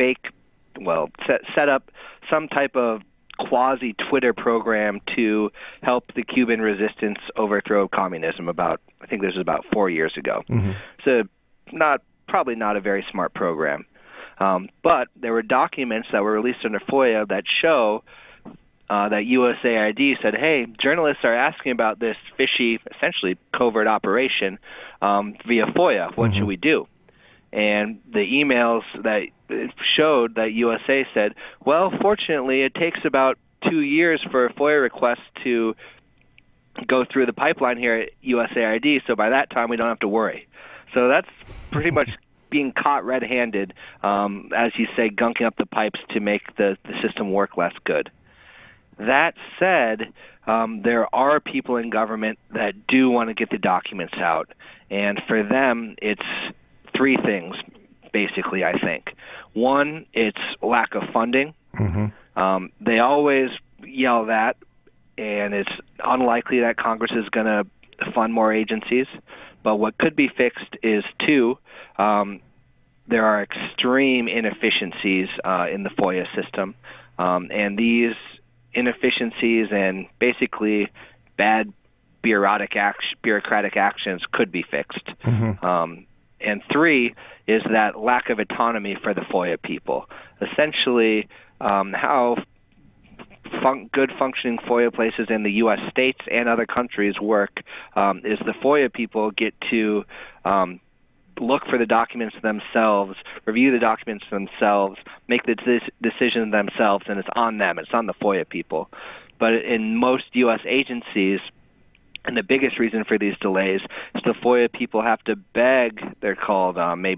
set up some type of quasi-Twitter program to help the Cuban resistance overthrow communism I think this was about 4 years ago. Mm-hmm. So probably not a very smart program. But there were documents that were released under FOIA that show that USAID said, hey, journalists are asking about this fishy, essentially covert operation via FOIA. What should we do? And the emails that showed that USA said, well, fortunately, it takes about 2 years for a FOIA request to go through the pipeline here at USAID, so by that time we don't have to worry. So that's pretty much being caught red-handed, as you say, gunking up the pipes to make the system work less good. That said, there are people in government that do want to get the documents out, and for them it's 3 things, basically, I think. One, it's lack of funding. Mm-hmm. They always yell that, and it's unlikely that Congress is going to fund more agencies. But what could be fixed is, two, there are extreme inefficiencies in the FOIA system, and these inefficiencies and basically bad bureaucratic actions could be fixed. Mm-hmm. And three is that lack of autonomy for the FOIA people. Essentially, how good functioning FOIA places in the U.S. states and other countries work is the FOIA people get to look for the documents themselves, review the documents themselves, make the decision themselves, and it's on them. It's on the FOIA people. But in most U.S. agencies, and the biggest reason for these delays is the FOIA people have to beg, they're called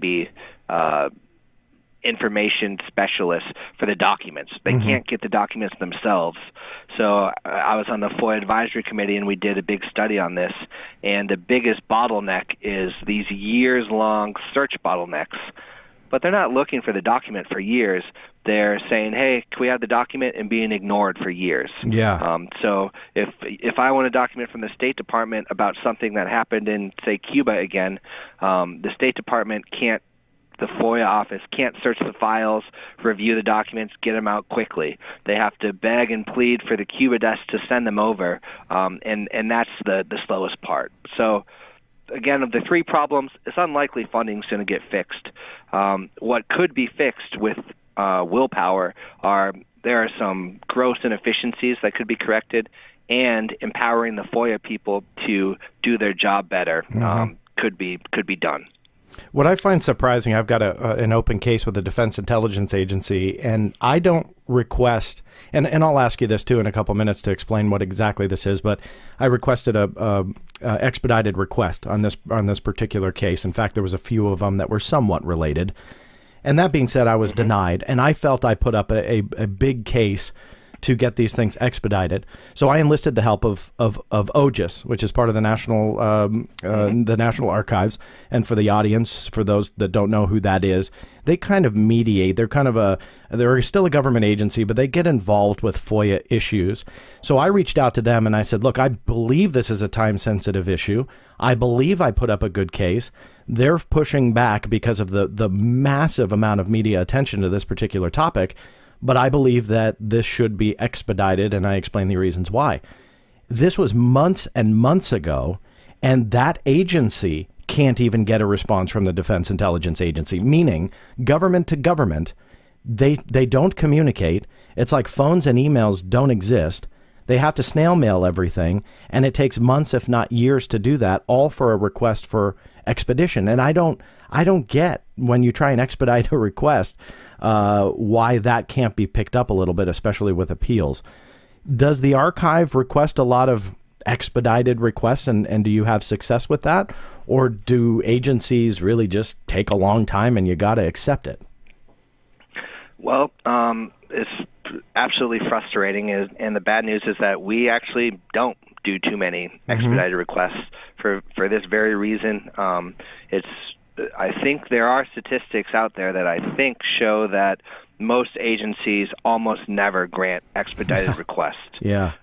information specialists, for the documents. They Mm-hmm. can't get the documents themselves. So I was on the FOIA advisory committee, and we did a big study on this. And the biggest bottleneck is these years-long search bottlenecks. But they're not looking for the document for years. They're saying, hey, can we have the document, and being ignored for years. Yeah. So if I want a document from the State Department about something that happened in, say, Cuba again, the State Department can't, the FOIA office can't search the files, review the documents, get them out quickly. They have to beg and plead for the Cuba desk to send them over, and that's the slowest part. So, again, of the three problems, it's unlikely funding's going to get fixed. What could be fixed with willpower there are some gross inefficiencies that could be corrected, and empowering the FOIA people to do their job better could be done. What I find surprising, I've got an open case with the Defense Intelligence Agency, and I don't request, and I'll ask you this too in a couple minutes to explain what exactly this is, but I requested a expedited request on this particular case. In fact, there was a few of them that were somewhat related. And that being said, I was denied, and I felt I put up a big case to get these things expedited. So I enlisted the help of OGIS, which is part of the National Archives. And for the audience, for those that don't know who that is, they kind of mediate. They're still a government agency, but they get involved with FOIA issues. So I reached out to them and I said, look, I believe this is a time-sensitive issue. I believe I put up a good case. They're pushing back because of the massive amount of media attention to this particular topic. But I believe that this should be expedited, and I explain the reasons why. This was months and months ago, and that agency can't even get a response from the Defense Intelligence Agency, meaning government to government, they don't communicate. It's like phones and emails don't exist. They have to snail mail everything, and it takes months, if not years, to do that, all for a request for expedition. And I don't get, when you try and expedite a request, why that can't be picked up a little bit, especially with appeals. Does the archive request a lot of expedited requests, and do you have success with that? Or do agencies really just take a long time and you got to accept it? Well, it's absolutely frustrating, and the bad news is that we actually don't do too many expedited requests for this very reason. I think there are statistics out there that I think show that most agencies almost never grant expedited requests. Yeah.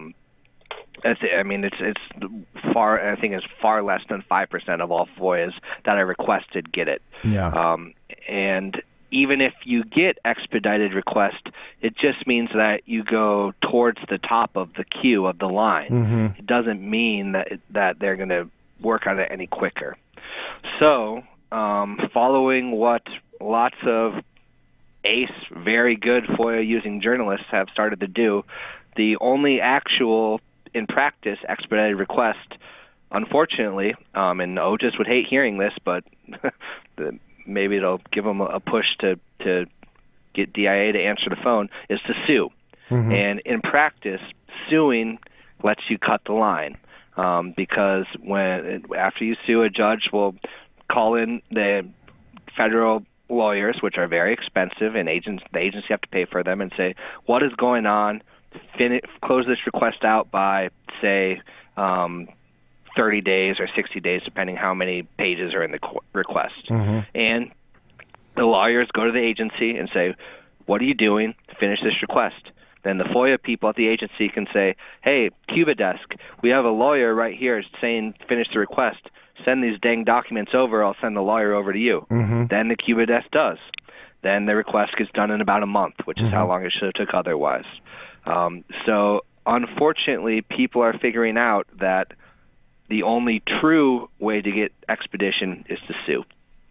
It's far. I think it's far less than 5% of all FOIAs that I requested get it. Yeah. And even if you get expedited request, it just means that you go towards the top of the queue of the line. It doesn't mean that they're going to work on it any quicker. So, following what lots of ace, very good FOIA-using journalists have started to do, the only actual, in practice, expedited request, unfortunately, and OGIS would hate hearing this, but maybe it'll give them a push to get DIA to answer the phone, is to sue. And in practice, suing lets you cut the line, because after you sue, a judge will call in the federal lawyers, which are very expensive, and the agency have to pay for them, and say, what is going on? Close this request out by, say, 30 days or 60 days, depending how many pages are in the request. And the lawyers go to the agency and say, what are you doing to finish this request? then the FOIA people at the agency can say, hey, Cuba desk, we have a lawyer right here saying finish the request. Send these dang documents over. I'll send the lawyer over to you. Then the Cuba desk does. Then the request gets done in about a month, which is how long it should have took otherwise. So unfortunately, people are figuring out that the only true way to get expedition is to sue.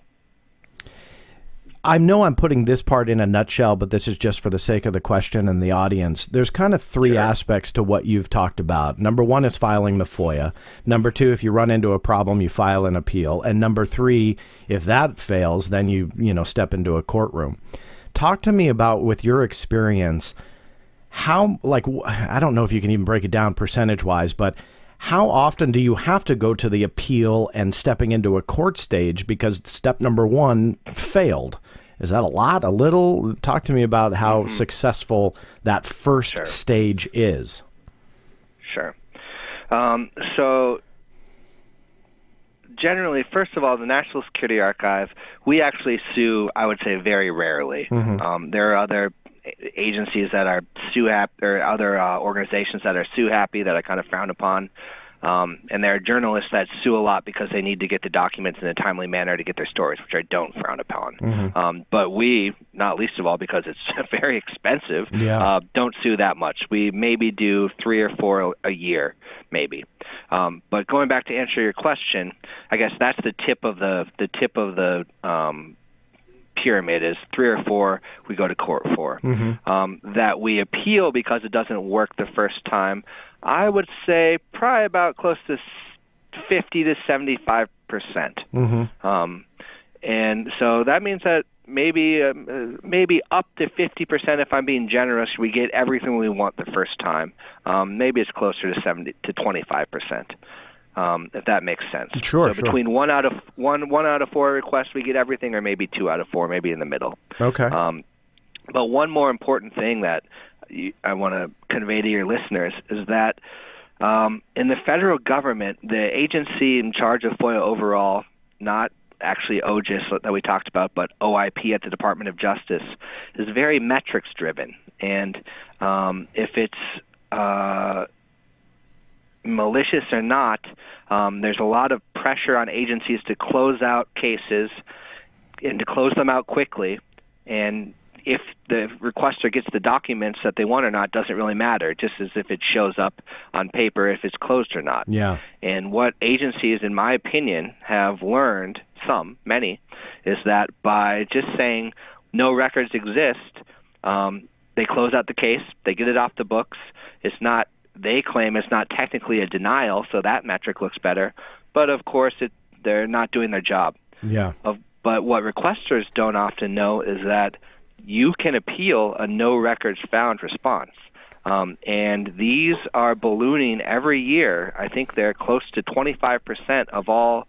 I know I'm putting this part in a nutshell, but this is just for the sake of the question and the audience. There's kind of three aspects to what you've talked about. Number one is filing the FOIA. Number two, if you run into a problem, you file an appeal. And number three, if that fails, then you step into a courtroom. Talk to me about, with your experience, how, like, I don't know if you can even break it down percentage-wise, but how often do you have to go to the appeal and stepping into a court stage because step number one failed? Is that a lot, a little? Talk to me about how successful that first stage is. Sure. So generally, first of all, the National Security Archive, we actually sue, I would say, very rarely. There are other agencies that are sue happy, or other organizations that are sue happy that are kind of frowned upon. And there are journalists that sue a lot because they need to get the documents in a timely manner to get their stories, which I don't frown upon. But we, not least of all because it's very expensive, don't sue that much. We maybe do 3 or 4 a year, maybe. But going back to answer your question, I guess that's the tip of the pyramid is 3 or 4 we go to court for. That we appeal because it doesn't work the first time, I would say probably about close to 50 to 75%. And so that means that maybe up to 50%, if I'm being generous, we get everything we want the first time. Maybe it's closer to 70 to 25%. If that makes sense. Sure. So between one out of 4 requests, we get everything, or maybe 2 out of 4, maybe in the middle. Okay. But one more important thing that I want to convey to your listeners is that in the federal government, the agency in charge of FOIA overall, not actually OGIS that we talked about, but OIP at the Department of Justice, is very metrics driven. And if it's malicious or not, there's a lot of pressure on agencies to close out cases and to close them out quickly. And if the requester gets the documents that they want or not doesn't really matter, just as if it shows up on paper if it's closed or not. Yeah. And what agencies, in my opinion, have learned, many, is that by just saying no records exist, they close out the case, they get it off the books. They claim it's not technically a denial, so that metric looks better. But of course, they're not doing their job. Yeah. But what requesters don't often know is that you can appeal a no records found response. And these are ballooning every year. I think they're close to 25% of all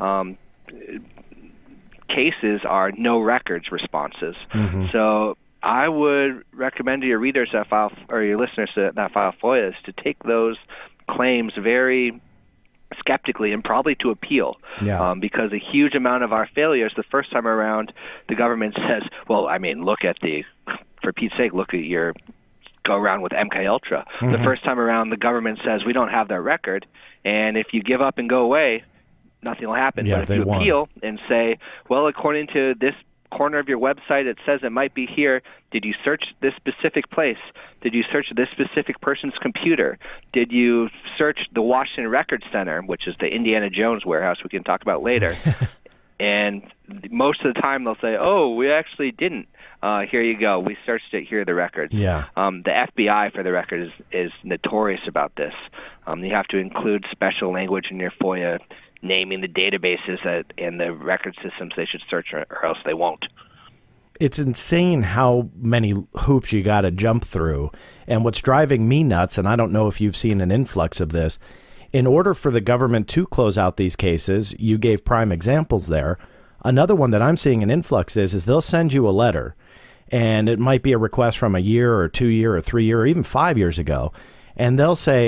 cases are no records responses. So I would recommend to your readers that file, or your listeners that file FOIA, is to take those claims very skeptically and probably to appeal. Because a huge amount of our failures, the first time around, the government says, well, I mean, for Pete's sake, look at your go around with MK Ultra. The first time around, the government says, we don't have their record, and if you give up and go away, nothing will happen. But if you appeal and say, well, according to this corner of your website, it says it might be here. Did you search this specific place? Did you search this specific person's computer? Did you search the Washington Records Center, which is the Indiana Jones warehouse we can talk about later? And most of the time they'll say, oh, we actually didn't. Here you go. We searched it. Here are the records. Yeah. The FBI, for the record, is notorious about this. You have to include special language in your FOIA naming the databases and the record systems they should search, or else they won't. It's insane how many hoops you got to jump through. And what's driving me nuts, and I don't know if you've seen an influx of this, in order for the government to close out these cases, you gave prime examples there. Another one that I'm seeing an influx is they'll send you a letter, and it might be a request from a year or 2 year or 3 year or even 5 years ago, and they'll say,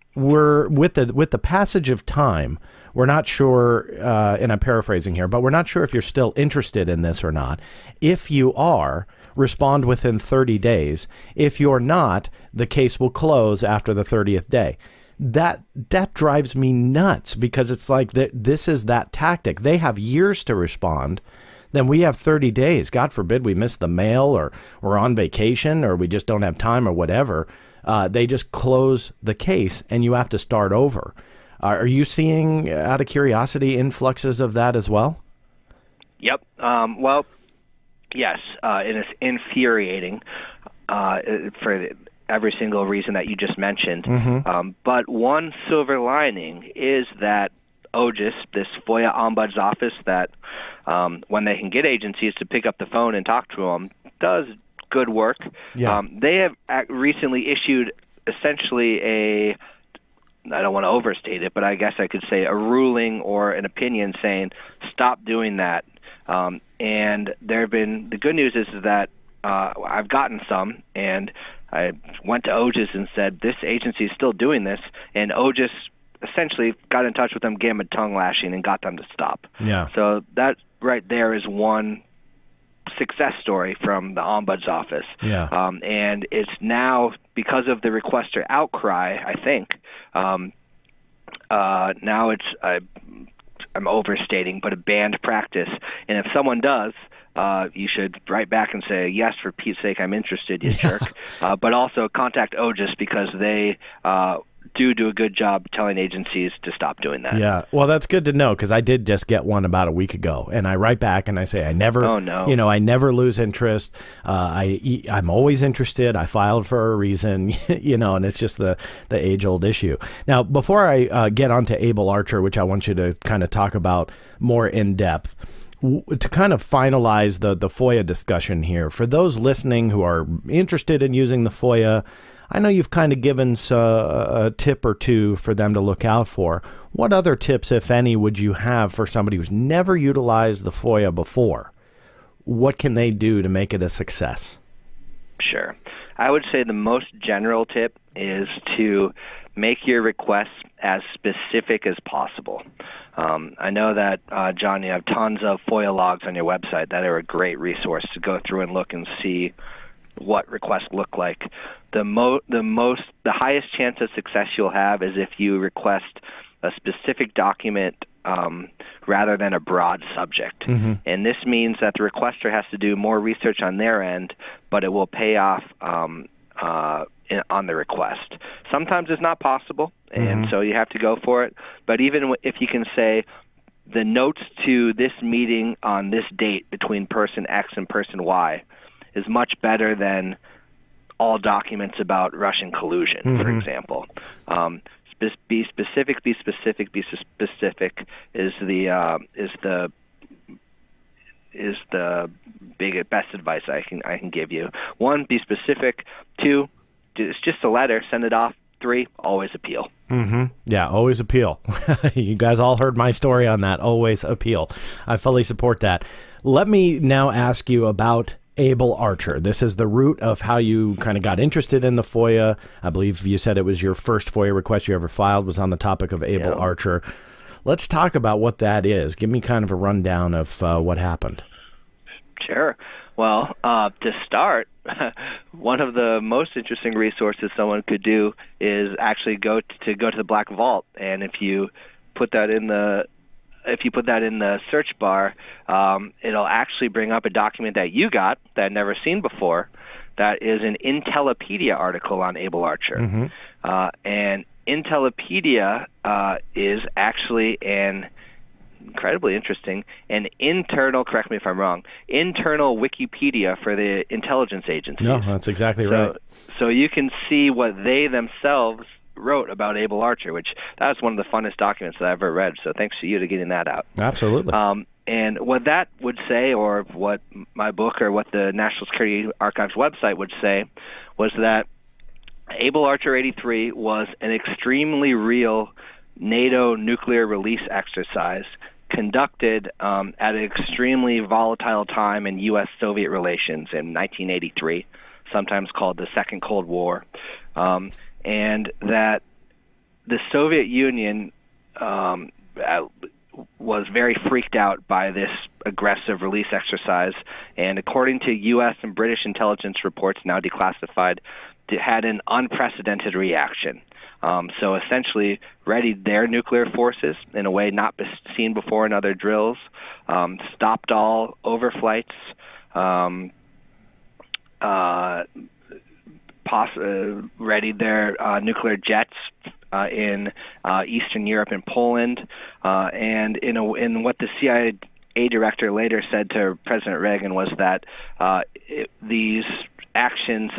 we're with the passage of time, we're not sure, and I'm paraphrasing here, but we're not sure if you're still interested in this or not. If you are, respond within 30 days. If you're not, the case will close after the 30th day. That drives me nuts, because it's like this is that tactic. They have years to respond. Then we have 30 days. God forbid we miss the mail, or we're on vacation, or we just don't have time, or whatever. They just close the case and you have to start over. Are you seeing, out of curiosity, influxes of that as well? Yep. Well, yes. And it's infuriating for every single reason that you just mentioned. Mm-hmm. But one silver lining is that OGIS, this FOIA Ombuds office that when they can get agencies to pick up the phone and talk to them, does good work. Yeah. They have recently issued essentially I don't want to overstate it, but I guess I could say a ruling or an opinion saying stop doing that. And there have been, the good news is that I've gotten some, and I went to OGIS and said, this agency is still doing this, and OGIS essentially got in touch with them, gave them a tongue lashing, and got them to stop. Yeah. So that right there is one success story from the Ombuds office. Yeah. And it's now, because of the requester outcry, I think, now it's, I'm overstating, but a banned practice. And if someone does, you should write back and say, yes, for Pete's sake, I'm interested, you jerk. But also contact OGIS, because they do a good job telling agencies to stop doing that. Yeah, well, that's good to know, because I did just get one about a week ago, and I write back and I say I never, I never lose interest. I'm always interested. I filed for a reason, and it's just the age-old issue. Now, before I get onto Able Archer, which I want you to kind of talk about more in depth, to kind of finalize the FOIA discussion here, for those listening who are interested in using the FOIA, I know you've kind of given a tip or two for them to look out for. What other tips, if any, would you have for somebody who's never utilized the FOIA before? What can they do to make it a success? Sure. I would say the most general tip is to make your requests as specific as possible. I know that, John, you have tons of FOIA logs on your website that are a great resource to go through and look and see what requests look like. The highest chance of success you'll have is if you request a specific document rather than a broad subject. Mm-hmm. And this means that the requester has to do more research on their end, but it will pay off on the request. Sometimes it's not possible, and so you have to go for it. But even if you can say, the notes to this meeting on this date between person X and person Y is much better than all documents about Russian collusion, for example. Be specific is the best advice I can give you. 1, be specific. 2, it's just a letter, send it off. 3, always appeal. Mm-hmm. Yeah, always appeal. You guys all heard my story on that. Always appeal. I fully support that. Let me now ask you about Able Archer. This is the root of how you kind of got interested in the FOIA. I believe you said it was your first FOIA request you ever filed was on the topic of Able Archer. Let's talk about what that is. Give me kind of a rundown of what happened. Sure. Well, to start, one of the most interesting resources someone could do is actually go to the Black Vault, and if you put that in the search bar, it'll actually bring up a document that you got that I'd never seen before. That is an Intellipedia article on Able Archer. Mm-hmm. And Intellipedia is actually incredibly interesting, internal, correct me if I'm wrong, internal Wikipedia for the intelligence agencies. No, that's exactly right. So you can see what they themselves wrote about Able Archer, which that's one of the funnest documents that I've ever read. So thanks to you to getting that out. Absolutely. And what that would say, or what my book or what the National Security Archives website would say, was that Able Archer 83 was an extremely real NATO nuclear release exercise conducted at an extremely volatile time in U.S.-Soviet relations in 1983, sometimes called the Second Cold War. And that the Soviet Union was very freaked out by this aggressive release exercise, and according to U.S. and British intelligence reports, now declassified, it had an unprecedented reaction. So essentially readied their nuclear forces in a way not seen before in other drills, stopped all overflights, readied their nuclear jets in Eastern Europe and Poland, and in what the CIA director later said to President Reagan was that these actions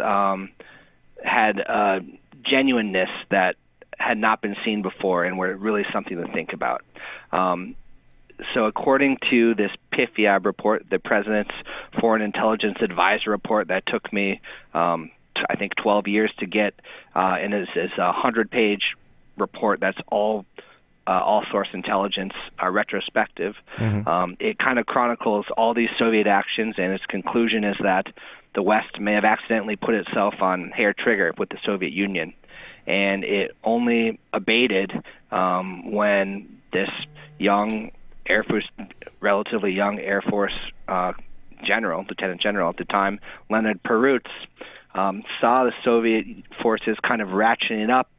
had genuineness that had not been seen before and were really something to think about. So according to this PIFIAB report, the President's Foreign Intelligence Advisor report that took me, I think, 12 years to get, and it's a 100-page report that's all source intelligence retrospective. It kind of chronicles all these Soviet actions, and its conclusion is that the West may have accidentally put itself on hair trigger with the Soviet Union, and it only abated when this relatively young Air Force Lieutenant General at the time, Leonid Perutz, saw the Soviet forces kind of ratcheting up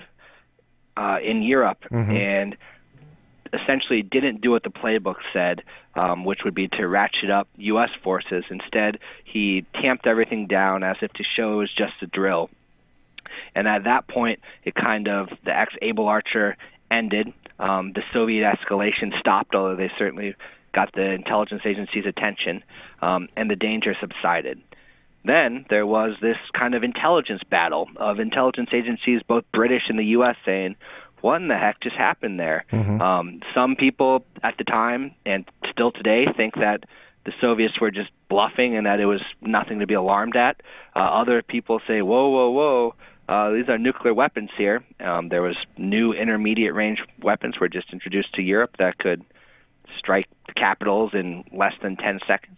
in Europe, and essentially didn't do what the playbook said, which would be to ratchet up U.S. forces. Instead, he tamped everything down as if to show it was just a drill. And at that point, the ex-Able Archer ended. The Soviet escalation stopped, although they certainly got the intelligence agency's attention, and the danger subsided. Then there was this kind of intelligence battle of intelligence agencies, both British and the U.S., saying, what in the heck just happened there? Some people at the time, and still today, think that the Soviets were just bluffing and that it was nothing to be alarmed at. Other people say, whoa, these are nuclear weapons here. There was new intermediate-range weapons were just introduced to Europe that could strike the capitals in less than 10 seconds.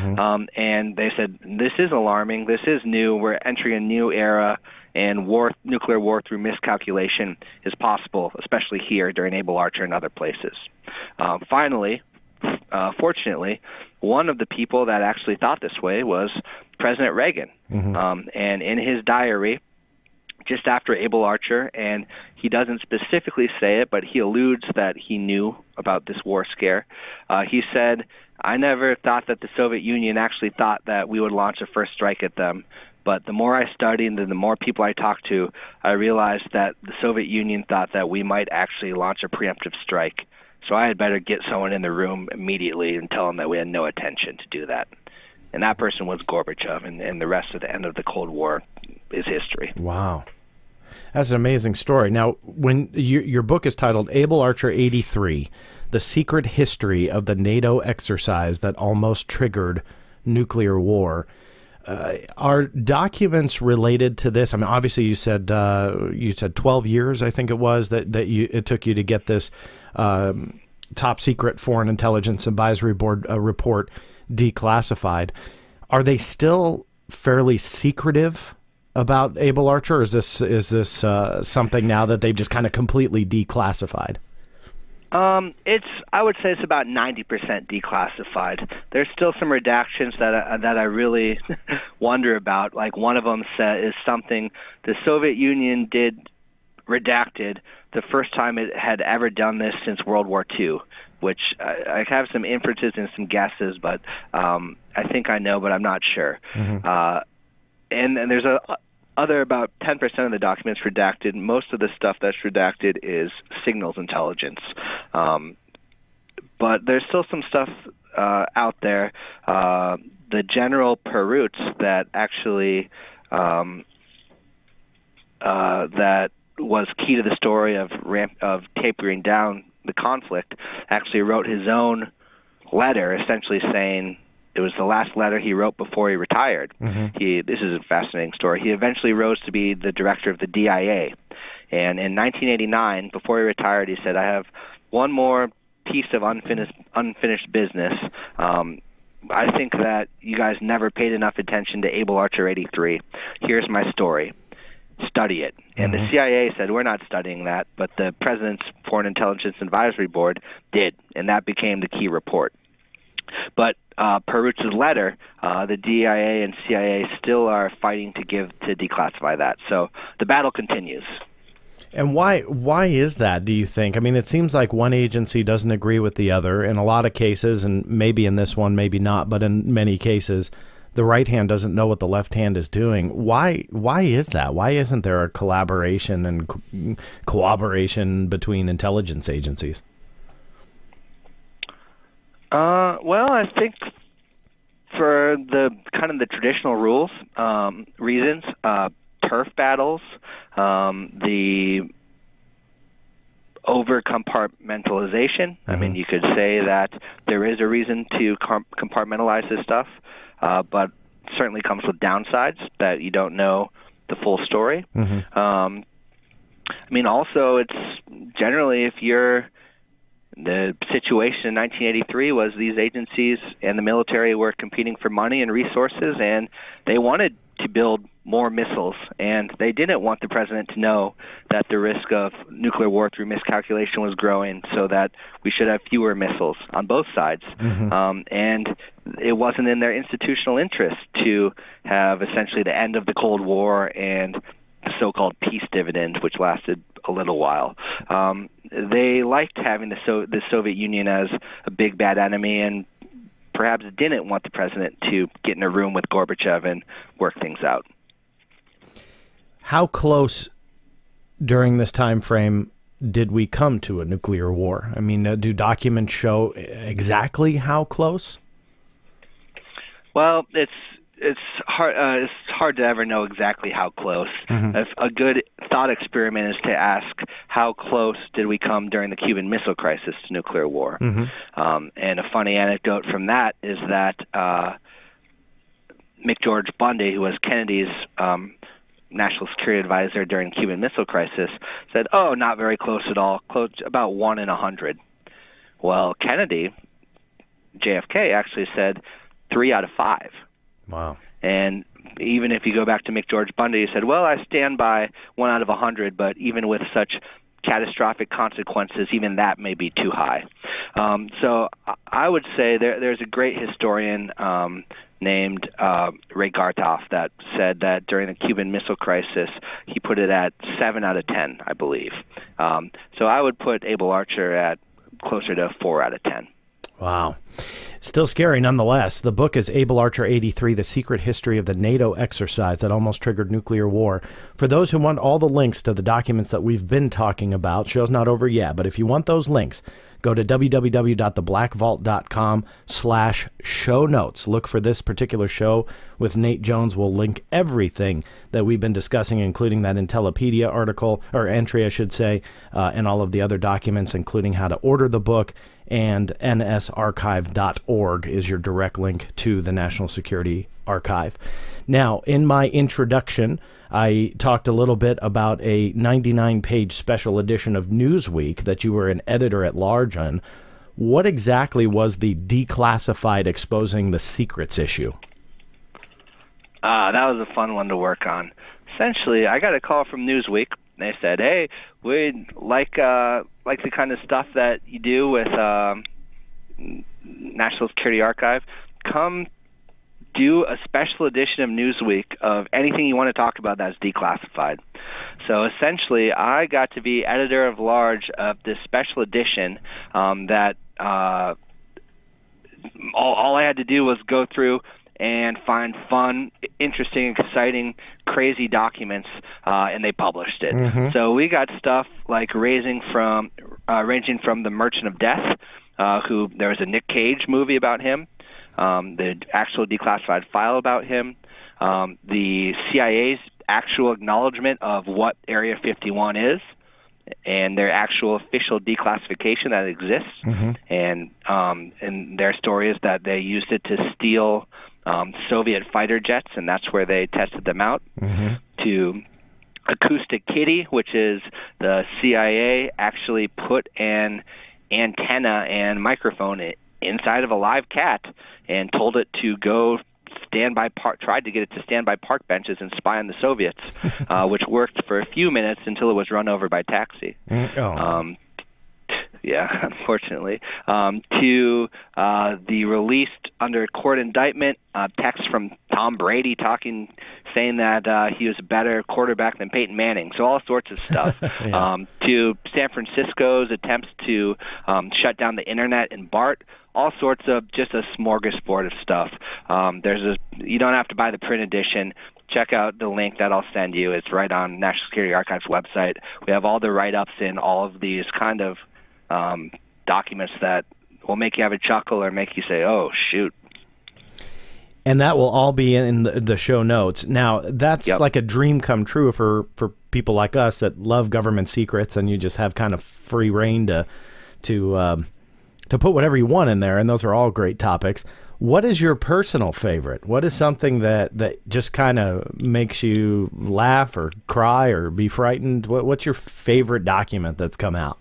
And they said, this is alarming, this is new, we're entering a new era, and nuclear war through miscalculation is possible, especially here during Able Archer and other places. Finally, fortunately, one of the people that actually thought this way was President Reagan. And in his diary, just after Able Archer, and he doesn't specifically say it, but he alludes that he knew about this war scare. He said, I never thought that the Soviet Union actually thought that we would launch a first strike at them. But the more I studied and the more people I talked to, I realized that the Soviet Union thought that we might actually launch a preemptive strike. So I had better get someone in the room immediately and tell them that we had no intention to do that. And that person was Gorbachev, and the rest of the end of the Cold War is history. Wow. That's an amazing story. Now, when your book is titled Able Archer 83, The Secret History of the NATO Exercise That Almost Triggered Nuclear War, are documents related to this? I mean, obviously you said 12 years, I think it was, that it took you to get this top secret Foreign Intelligence Advisory Board report declassified. Are they still fairly secretive about Able Archer, or is this something now that they've just kind of completely declassified? I would say it's about 90% declassified. There's still some redactions that I really wonder about. Like one of them is something the Soviet Union did redacted the first time it had ever done this since World War II, which I have some inferences and some guesses, but I think I know, but I'm not sure. And there's other about 10% of the documents redacted. Most of the stuff that's redacted is signals intelligence. But there's still some stuff out there. The General Perutz that actually that was key to the story of tapering down the conflict actually wrote his own letter essentially saying, it was the last letter he wrote before he retired. This is a fascinating story. He eventually rose to be the director of the DIA. And in 1989, before he retired, he said, I have one more piece of unfinished business. I think that you guys never paid enough attention to Able Archer 83. Here's my story. Study it. And the CIA said, we're not studying that, but the President's Foreign Intelligence Advisory Board did, and that became the key report. But per Rutz's letter, the DIA and CIA still are fighting to declassify that. So the battle continues. And why is that, do you think? I mean, it seems like one agency doesn't agree with the other in a lot of cases, and maybe in this one, maybe not, but in many cases, the right hand doesn't know what the left hand is doing. Why is that? Why isn't there a collaboration and cooperation between intelligence agencies? Well, I think for the kind of the traditional rules, reasons, turf battles, the over-compartmentalization. I mean, you could say that there is a reason to compartmentalize this stuff, but certainly comes with downsides that you don't know the full story. I mean, also, it's generally the situation in 1983 was these agencies and the military were competing for money and resources, and they wanted to build more missiles, and they didn't want the president to know that the risk of nuclear war through miscalculation was growing, so that we should have fewer missiles on both sides. And it wasn't in their institutional interest to have essentially the end of the Cold War and the so-called peace dividend, which lasted a little while. They liked having the Soviet Union as a big bad enemy, and perhaps didn't want the president to get in a room with Gorbachev and work things out. How close during this time frame did we come to a nuclear war? I mean, do documents show exactly how close? Well, it's hard to ever know exactly how close. If a good thought experiment is to ask how close did we come during the Cuban Missile Crisis to nuclear war. And a funny anecdote from that is that McGeorge Bundy, who was Kennedy's national security advisor during the Cuban Missile Crisis, said, "Oh, not very close at all, close about 1 in 100." Well, Kennedy, JFK, actually said 3 out of 5. Wow. And even if you go back to McGeorge Bundy, he said, well, I stand by 1 out of 100, but even with such catastrophic consequences, even that may be too high. So I would say there's a great historian named Ray Gartoff that said that during the Cuban Missile Crisis, he put it at 7 out of 10, I believe. So I would put Able Archer at closer to 4 out of 10. Wow. Still scary nonetheless. The book is Able Archer 83, The Secret History of the NATO Exercise That Almost Triggered Nuclear War. For those who want all the links to the documents that we've been talking about, show's not over yet, but if you want those links, go to www.theblackvault.com/show notes. Look for this particular show with Nate Jones. We'll link everything that we've been discussing, including that Intellipedia article, or entry, I should say, and all of the other documents, including how to order the book. And nsarchive.org is your direct link to the National Security Archive. Now, in my introduction, I talked a little bit about a 99-page special edition of Newsweek that you were an editor-at-large on. What exactly was the Declassified Exposing the Secrets issue? That was a fun one to work on. Essentially, I got a call from Newsweek. They said, hey, we'd like the kind of stuff that you do with National Security Archive. Come do a special edition of Newsweek of anything you want to talk about that's declassified. So essentially, I got to be editor-at-large of this special edition that all I had to do was go through and find fun, interesting, exciting, crazy documents, and they published it. So we got stuff like ranging from The Merchant of Death, who there was a Nick Cage movie about him, the actual declassified file about him, the CIA's actual acknowledgement of what Area 51 is, and their actual official declassification that exists, and their story is that they used it to steal Soviet fighter jets, and that's where they tested them out, to Acoustic Kitty, which is the CIA actually put an antenna and microphone inside of a live cat and told it to go tried to get it to stand by park benches and spy on the Soviets, which worked for a few minutes until it was run over by taxi. Yeah, unfortunately. To the released under court indictment text from Tom Brady saying that he was a better quarterback than Peyton Manning. So all sorts of stuff. Yeah. To San Francisco's attempts to shut down the internet in BART. All sorts of just a smorgasbord of stuff. You don't have to buy the print edition. Check out the link that I'll send you. It's right on National Security Archives website. We have all the write-ups in all of these kind of documents that will make you have a chuckle or make you say, oh, shoot. And that will all be in the show notes. Now, that's like a dream come true for people like us that love government secrets, and you just have kind of free reign to put whatever you want in there, and those are all great topics. What is your personal favorite? What is something that just kind of makes you laugh or cry or be frightened? What's your favorite document that's come out?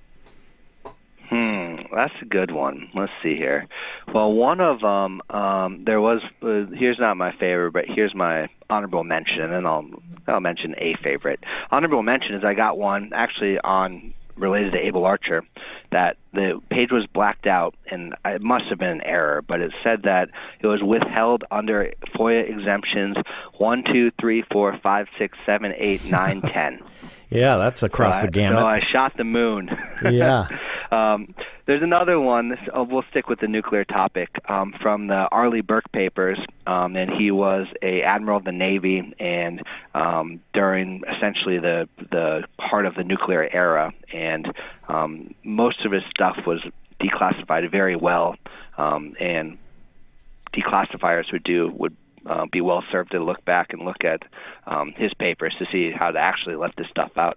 That's a good one. Let's see here. Well, one of them, there was, here's not my favorite, but here's my honorable mention, and I'll mention a favorite. Honorable mention is I got one actually related to Able Archer, that the page was blacked out, and it must have been an error, but it said that it was withheld under FOIA exemptions 1, 2, 3, 4, 5, 6, 7, 8, 9, 10. Yeah, that's across the gamut. So I shot the moon. Yeah. There's another one. We'll stick with the nuclear topic, from the Arleigh Burke papers, and he was a admiral of the Navy, and during essentially the heart of the nuclear era, and most of his stuff was declassified very well, and declassifiers would be well served to look back and look at his papers to see how to actually let this stuff out.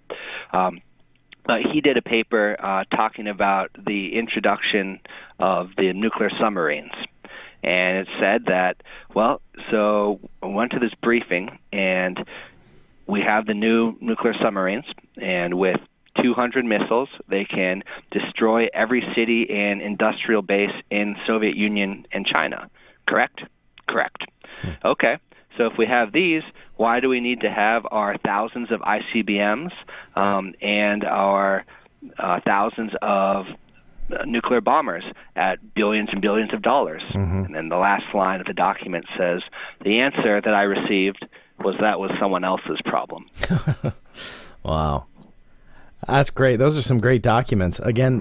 He did a paper talking about the introduction of the nuclear submarines. And it said that, so I went to this briefing, and we have the new nuclear submarines, and with 200 missiles, they can destroy every city and industrial base in Soviet Union and China. Correct? Correct. Okay. So if we have these, why do we need to have our thousands of ICBMs and our thousands of nuclear bombers at billions and billions of dollars? Mm-hmm. And then the last line of the document says, the answer that I received was that was someone else's problem. Wow. That's great. Those are some great documents. Again,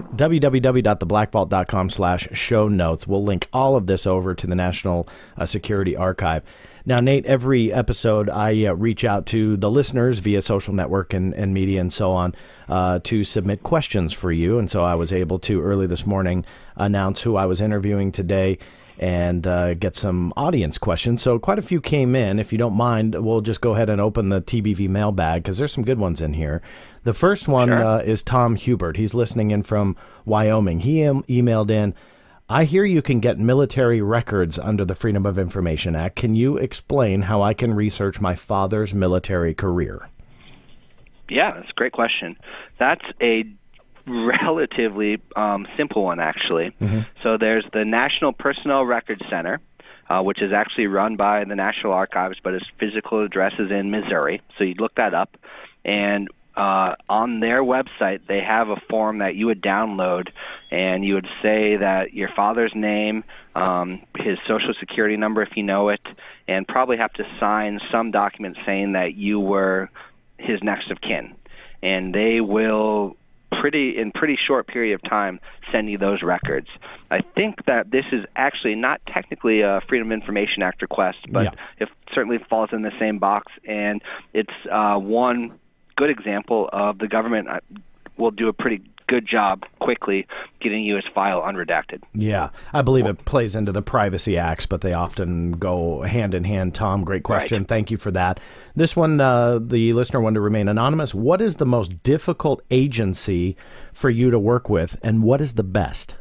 www.theblackvault.com/show notes. We'll link all of this over to the National Security Archive. Now, Nate, every episode I reach out to the listeners via social network and media and so on to submit questions for you. And so I was able to, early this morning, announce who I was interviewing today and get some audience questions. So quite a few came in. If you don't mind, we'll just go ahead and open the TBV mailbag because there's some good ones in here. The first one is Tom Hubert. He's listening in from Wyoming. He emailed in, I hear you can get military records under the Freedom of Information Act. Can you explain how I can research my father's military career? Yeah, that's a great question. That's a relatively simple one, actually. Mm-hmm. So there's the National Personnel Records Center, which is actually run by the National Archives, but its physical address is in Missouri. So you'd look that up. And on their website, they have a form that you would download, and you would say that your father's name, his Social Security number if you know it, and probably have to sign some document saying that you were his next of kin. And they will in pretty short period of time send you those records. I think that this is actually not technically a Freedom of Information Act request, but it certainly falls in the same box, and it's one good example of the government will do a pretty good job quickly getting you his file unredacted. Yeah, I believe it plays into the Privacy Acts, but they often go hand in hand. Tom, great question. Right. Thank you for that. This one, the listener wanted to remain anonymous. What is the most difficult agency for you to work with, and what is the best?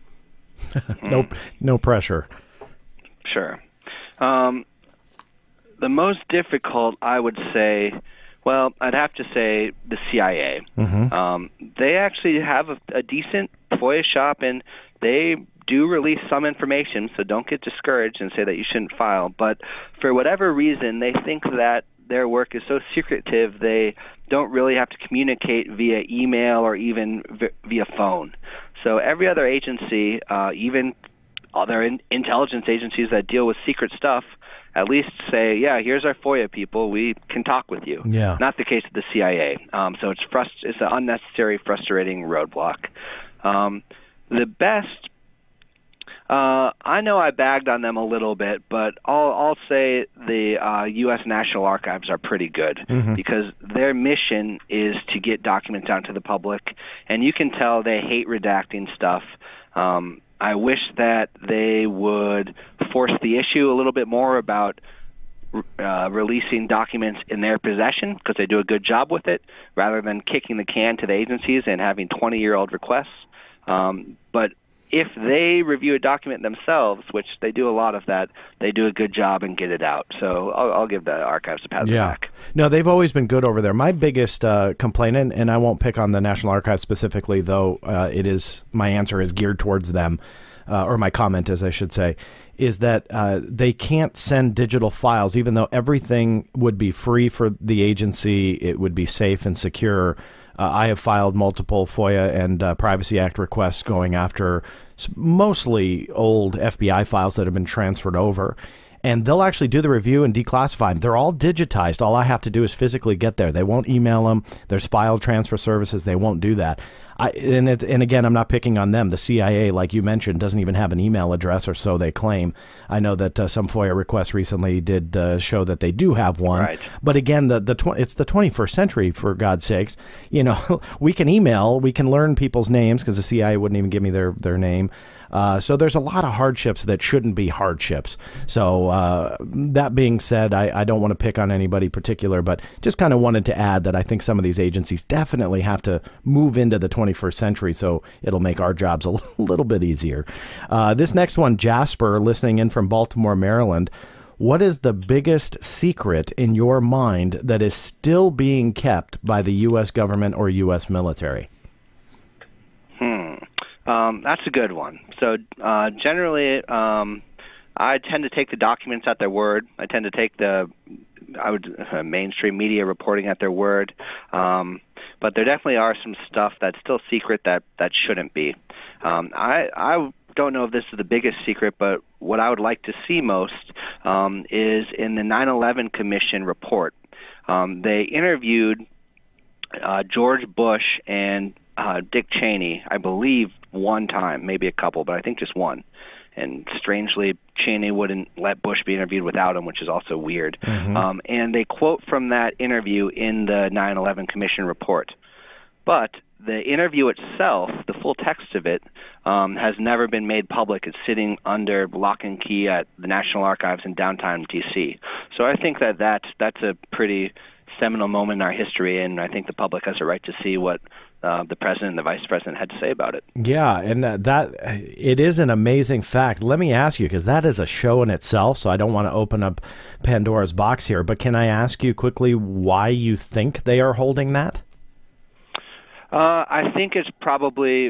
No pressure. Sure. The most difficult, I would say, well, I'd have to say the CIA. Mm-hmm. They actually have a decent FOIA shop, and they do release some information, so don't get discouraged and say that you shouldn't file. But for whatever reason, they think that their work is so secretive they don't really have to communicate via email or even via phone. So every other agency, even other intelligence agencies that deal with secret stuff, at least say, yeah, here's our FOIA people. We can talk with you. Yeah. Not the case of the CIA. So it's an unnecessary, frustrating roadblock. The best, I know I bagged on them a little bit, but I'll say the U.S. National Archives are pretty good because their mission is to get documents out to the public, and you can tell they hate redacting stuff. I wish that they would force the issue a little bit more about releasing documents in their possession because they do a good job with it, rather than kicking the can to the agencies and having 20-year-old requests. But if they review a document themselves, which they do a lot of that, they do a good job and get it out. So I'll give the archives a pat on the back. No, they've always been good over there. My biggest complaint, and I won't pick on the National Archives specifically, though my answer is geared towards them, or my comment is, I should say, is that they can't send digital files, even though everything would be free for the agency, it would be safe and secure. I have filed multiple FOIA and Privacy Act requests going after mostly old FBI files that have been transferred over. And they'll actually do the review and declassify them. They're all digitized. All I have to do is physically get there. They won't email them. There's file transfer services. They won't do that. And again, I'm not picking on them. The CIA, like you mentioned, doesn't even have an email address, or so they claim. I know that some FOIA requests recently did show that they do have one. Right. But again, it's the 21st century, for God's sakes. You know, we can email, we can learn people's names because the CIA wouldn't even give me their name. So there's a lot of hardships that shouldn't be hardships. So that being said, I don't want to pick on anybody particular, but just kind of wanted to add that I think some of these agencies definitely have to move into the 21st century, so it'll make our jobs a little bit easier. This next one, Jasper, listening in from Baltimore, Maryland. What is the biggest secret in your mind that is still being kept by the U.S. government or U.S. military? That's a good one. So generally, I tend to take the documents at their word. I tend to take mainstream media reporting at their word. But there definitely are some stuff that's still secret that shouldn't be. I don't know if this is the biggest secret, but what I would like to see most is in the 9/11 Commission report. They interviewed George Bush and Dick Cheney, I believe, one time, maybe a couple, but I think just one. And strangely, Cheney wouldn't let Bush be interviewed without him, which is also weird. And they quote from that interview in the 9/11 Commission report. But the interview itself, the full text of it, has never been made public. It's sitting under lock and key at the National Archives in downtown D.C. So I think that's a pretty seminal moment in our history, and I think the public has a right to see what the president and the vice president had to say about it. Yeah, and that it is an amazing fact. Let me ask you, because that is a show in itself, so I don't want to open up Pandora's box here, but can I ask you quickly why you think they are holding that? I think it's probably,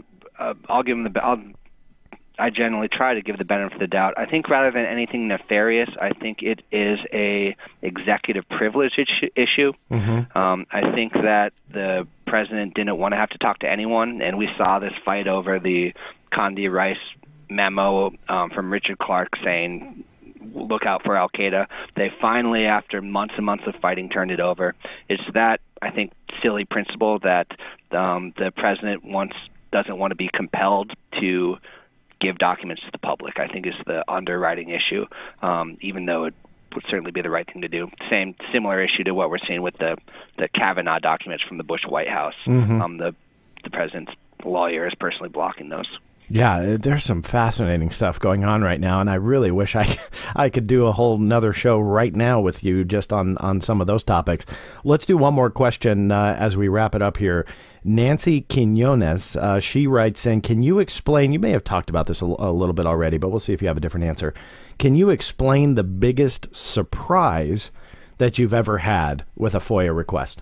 I generally try to give the benefit of the doubt. I think rather than anything nefarious, I think it is a executive privilege issue. I think that the president didn't want to have to talk to anyone, and we saw this fight over the Condi Rice memo from Richard Clarke saying, look out for al-Qaeda. They finally, after months and months of fighting, turned it over. It's that, I think, silly principle that the president doesn't want to be compelled to give documents to the public, I think, is the underwriting issue, even though it would certainly be the right thing to do. Similar issue to what we're seeing with the Kavanaugh documents from the Bush White House. The president's lawyer is personally blocking those. Yeah, there's some fascinating stuff going on right now, and I really wish I could do a whole nother show right now with you just on some of those topics. Let's do one more question as we wrap it up here. Nancy Quinones, she writes in, can you explain, you may have talked about this a little bit already, but we'll see if you have a different answer. Can you explain the biggest surprise that you've ever had with a FOIA request?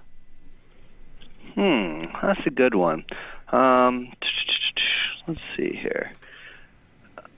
That's a good one. Let's see here.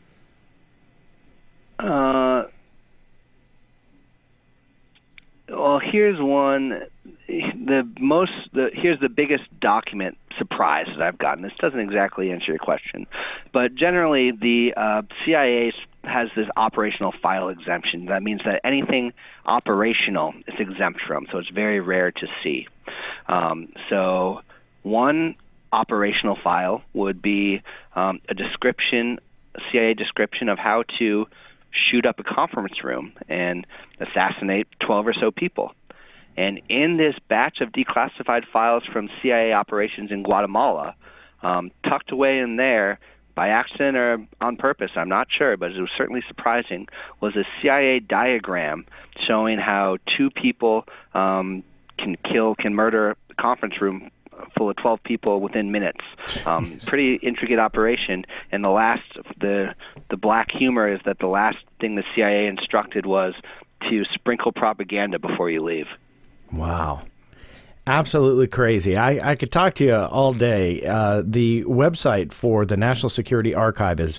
here's one. Here's the biggest document surprise that I've gotten. This doesn't exactly answer your question, but generally the CIA has this operational file exemption. That means that anything operational is exempt from, so it's very rare to see. So one operational file would be a CIA description of how to shoot up a conference room and assassinate 12 or so people. And in this batch of declassified files from CIA operations in Guatemala, tucked away in there, by accident or on purpose, I'm not sure, but it was certainly surprising, was a CIA diagram showing how two people can murder a conference room full of 12 people within minutes. Pretty intricate operation. And the black humor is that the last thing the CIA instructed was to sprinkle propaganda before you leave. Wow. Absolutely crazy. I could talk to you all day. The website for the National Security Archive is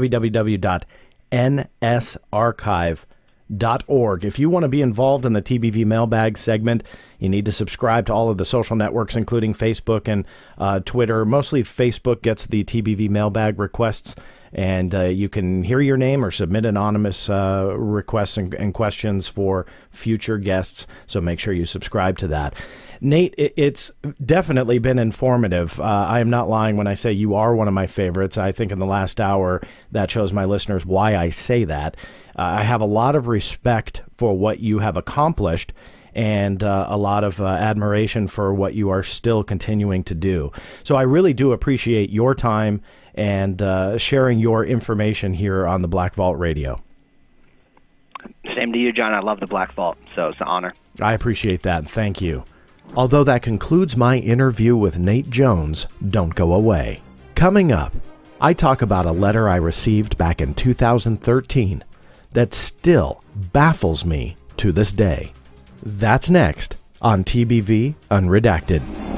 www.nsarchive.org. If you want to be involved in the TBV mailbag segment, you need to subscribe to all of the social networks, including Facebook and Twitter. Mostly Facebook gets the TBV mailbag requests, and you can hear your name or submit anonymous requests and questions for future guests, so make sure you subscribe to that. Nate, it's definitely been informative. I am not lying when I say you are one of my favorites. I think in the last hour that shows my listeners why I say that. I have a lot of respect for what you have accomplished and a lot of admiration for what you are still continuing to do. So I really do appreciate your time and sharing your information here on the Black Vault Radio. Same to you, John. I love the Black Vault, so it's an honor. I appreciate that. Thank you. Although that concludes my interview with Nate Jones, don't go away. Coming up, I talk about a letter I received back in 2013 that still baffles me to this day. That's next on TBV Unredacted.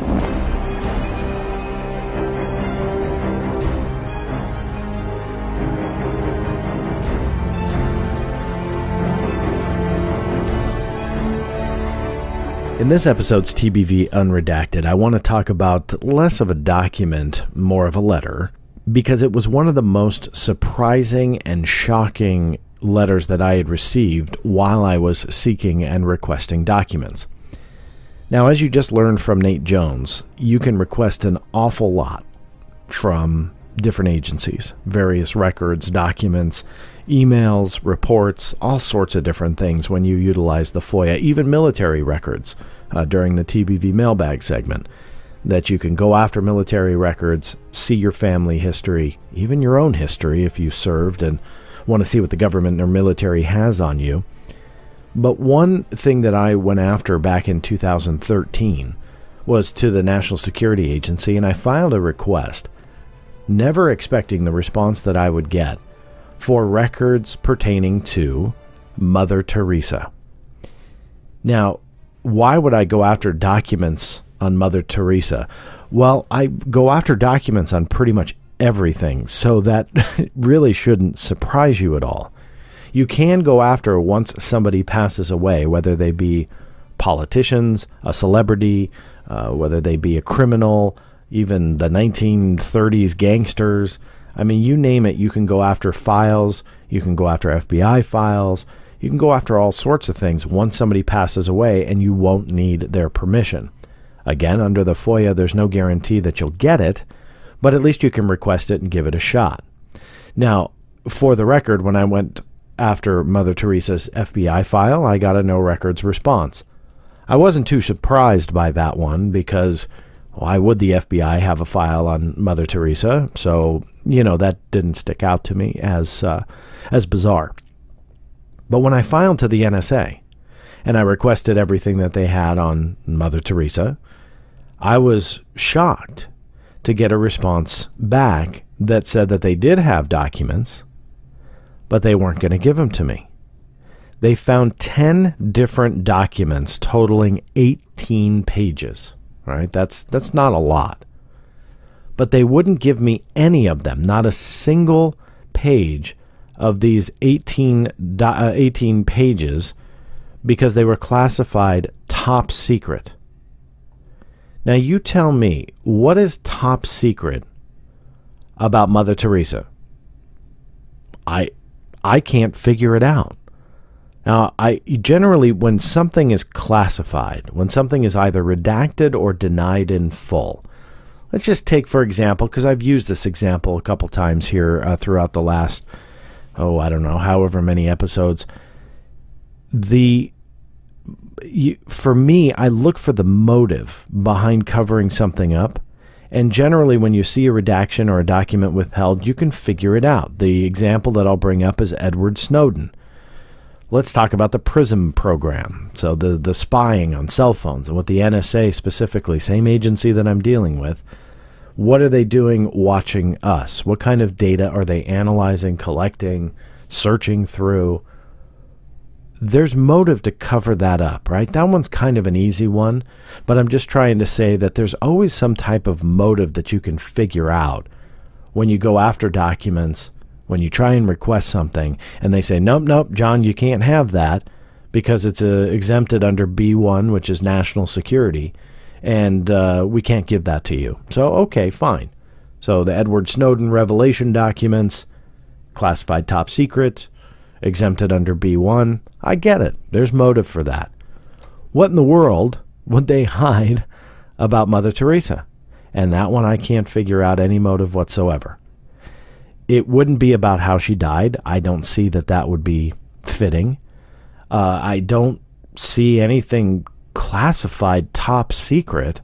In this episode's TBV Unredacted, I want to talk about less of a document, more of a letter, because it was one of the most surprising and shocking letters that I had received while I was seeking and requesting documents. Now, as you just learned from Nate Jones, you can request an awful lot from different agencies, various records, documents, emails, reports, all sorts of different things when you utilize the FOIA, even military records during the TBV mailbag segment, that you can go after military records, see your family history, even your own history if you served and want to see what the government or military has on you. But one thing that I went after back in 2013 was to the National Security Agency, and I filed a request, never expecting the response that I would get, for records pertaining to Mother Teresa. Now, why would I go after documents on Mother Teresa? Well, I go after documents on pretty much everything, so that really shouldn't surprise you at all. You can go after once somebody passes away, whether they be politicians, a celebrity, whether they be a criminal, even the 1930s gangsters. I mean, you name it, you can go after files, you can go after FBI files, you can go after all sorts of things once somebody passes away, and you won't need their permission. Again, under the FOIA, there's no guarantee that you'll get it, but at least you can request it and give it a shot. Now, for the record, when I went after Mother Teresa's FBI file, I got a no records response. I wasn't too surprised by that one because why would the FBI have a file on Mother Teresa? So, that didn't stick out to me as bizarre. But when I filed to the NSA and I requested everything that they had on Mother Teresa, I was shocked to get a response back that said that they did have documents, but they weren't going to give them to me. They found 10 different documents totaling 18 pages. Right? That's not a lot. But they wouldn't give me any of them, not a single page of these 18 pages, because they were classified top secret. Now you tell me, what is top secret about Mother Teresa? I can't figure it out. Now, I generally, when something is classified, when something is either redacted or denied in full, let's just take, for example, because I've used this example a couple times here throughout the last, I don't know, however many episodes. For me, I look for the motive behind covering something up. And generally, when you see a redaction or a document withheld, you can figure it out. The example that I'll bring up is Edward Snowden. Let's talk about the PRISM program. So the spying on cell phones and what the NSA specifically, same agency that I'm dealing with, what are they doing watching us? What kind of data are they analyzing, collecting, searching through? There's motive to cover that up, right? That one's kind of an easy one, but I'm just trying to say that there's always some type of motive that you can figure out when you go after documents, when you try and request something, and they say, nope, John, you can't have that because it's exempted under B1, which is national security, and we can't give that to you. So, okay, fine. So the Edward Snowden revelation documents, classified top secret, exempted under B1. I get it. There's motive for that. What in the world would they hide about Mother Teresa? And that one I can't figure out any motive whatsoever. It wouldn't be about how she died. I don't see that would be fitting. I don't see anything classified top secret.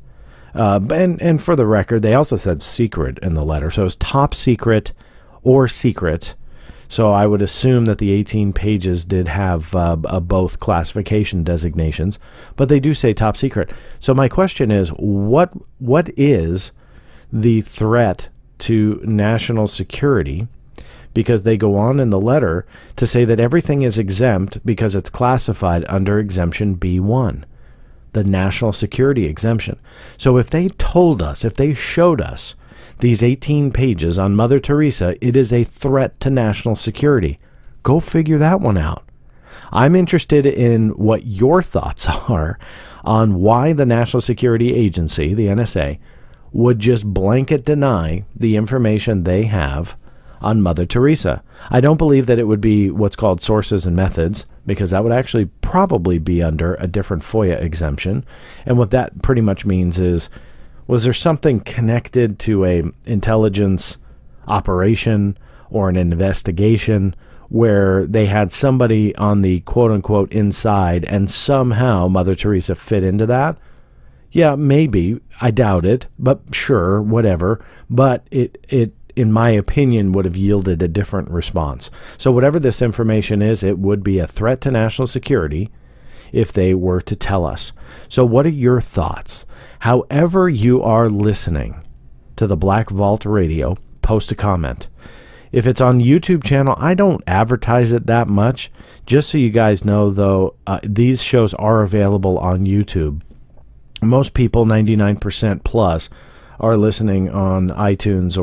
And for the record, they also said secret in the letter. So it's top secret or secret. So I would assume that the 18 pages did have both classification designations, but they do say top secret. So my question is, what is the threat to national security? Because they go on in the letter to say that everything is exempt because it's classified under exemption B1, the national security exemption. So if they told us, if they showed us these 18 pages on Mother Teresa, it is a threat to national security. Go figure that one out. I'm interested in what your thoughts are on why the National Security Agency, the NSA, would just blanket deny the information they have on Mother Teresa. I don't believe that it would be what's called sources and methods, because that would actually probably be under a different FOIA exemption. And what that pretty much means is, was there something connected to a intelligence operation or an investigation where they had somebody on the quote-unquote inside and somehow Mother Teresa fit into that? Yeah, maybe. I doubt it, but sure, whatever. But it in my opinion, would have yielded a different response. So whatever this information is, it would be a threat to national security if they were to tell us. So what are your thoughts? However you are listening to the Black Vault Radio, post a comment. If it's on YouTube channel, I don't advertise it that much. Just so you guys know, though, these shows are available on YouTube. Most people, 99% plus, are listening on iTunes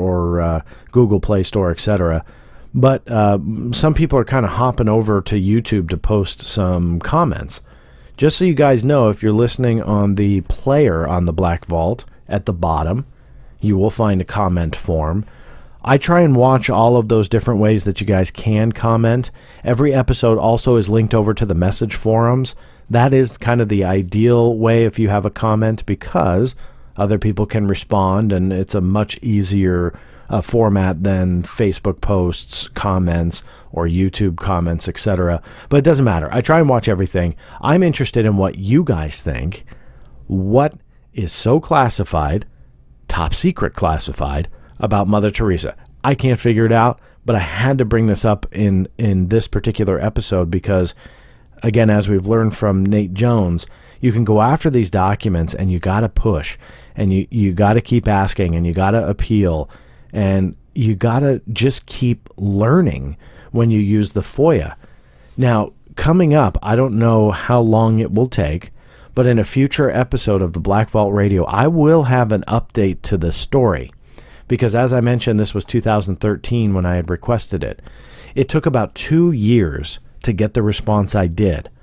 or Google Play Store, etc. But some people are kind of hopping over to YouTube to post some comments. Just so you guys know, if you're listening on the player on the Black Vault, at the bottom, you will find a comment form. I try and watch all of those different ways that you guys can comment. Every episode also is linked over to the message forums. That is kind of the ideal way if you have a comment, because other people can respond, and it's a much easier format than Facebook posts, comments, or YouTube comments, etc. But it doesn't matter. I try and watch everything. I'm interested in what you guys think. What is so classified, top secret classified, about Mother Teresa? I can't figure it out, but I had to bring this up in this particular episode because, again, as we've learned from Nate Jones, you can go after these documents and you got to push, and you got to keep asking, and you got to appeal, and you got to just keep learning when you use the FOIA. Now, coming up, I don't know how long it will take, but in a future episode of the Black Vault Radio, I will have an update to the story. Because as I mentioned, this was 2013 when I had requested it. It took about 2 years to get the response I did.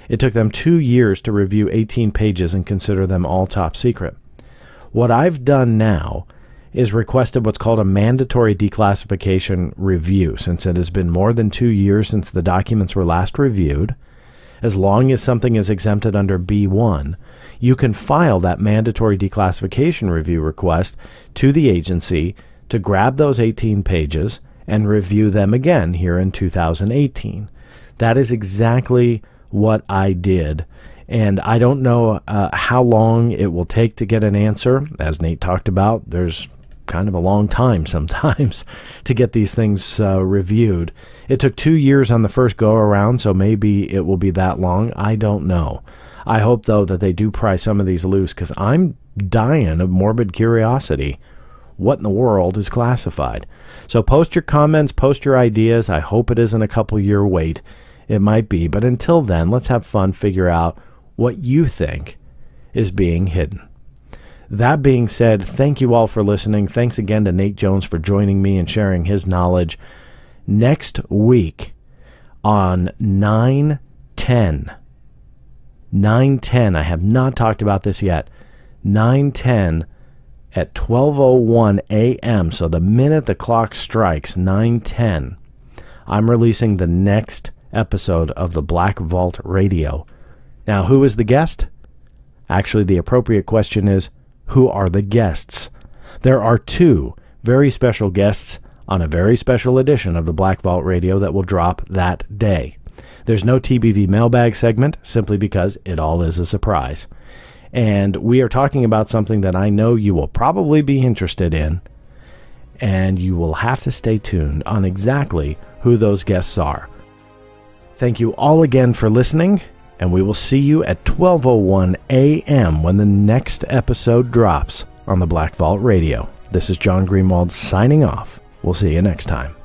It took them 2 years to review 18 pages and consider them all top secret. What I've done now is requested what's called a mandatory declassification review, since it has been more than 2 years since the documents were last reviewed. As long as something is exempted under B1, you can file that mandatory declassification review request to the agency to grab those 18 pages and review them again here in 2018. That is exactly what I did. And I don't know how long it will take to get an answer. As Nate talked about, there's kind of a long time sometimes to get these things reviewed. It took 2 years on the first go-around, so maybe it will be that long. I don't know. I hope, though, that they do pry some of these loose, because I'm dying of morbid curiosity. What in the world is classified? So post your comments, post your ideas. I hope it isn't a couple-year wait. It might be, but until then, let's have fun, figure out what you think is being hidden. That being said, thank you all for listening. Thanks again to Nate Jones for joining me and sharing his knowledge. Next week on 9/10, I have not talked about this yet, 9/10 at 12:01 a.m., so the minute the clock strikes 9:10, I'm releasing the next episode of the Black Vault Radio. Now, who is the guest? Actually, the appropriate question is, who are the guests? There are 2 very special guests on a very special edition of the Black Vault Radio that will drop that day. There's no TBV mailbag segment, simply because it all is a surprise. And we are talking about something that I know you will probably be interested in, and you will have to stay tuned on exactly who those guests are. Thank you all again for listening, and we will see you at 12:01 a.m. when the next episode drops on the Black Vault Radio. This is John Greenwald signing off. We'll see you next time.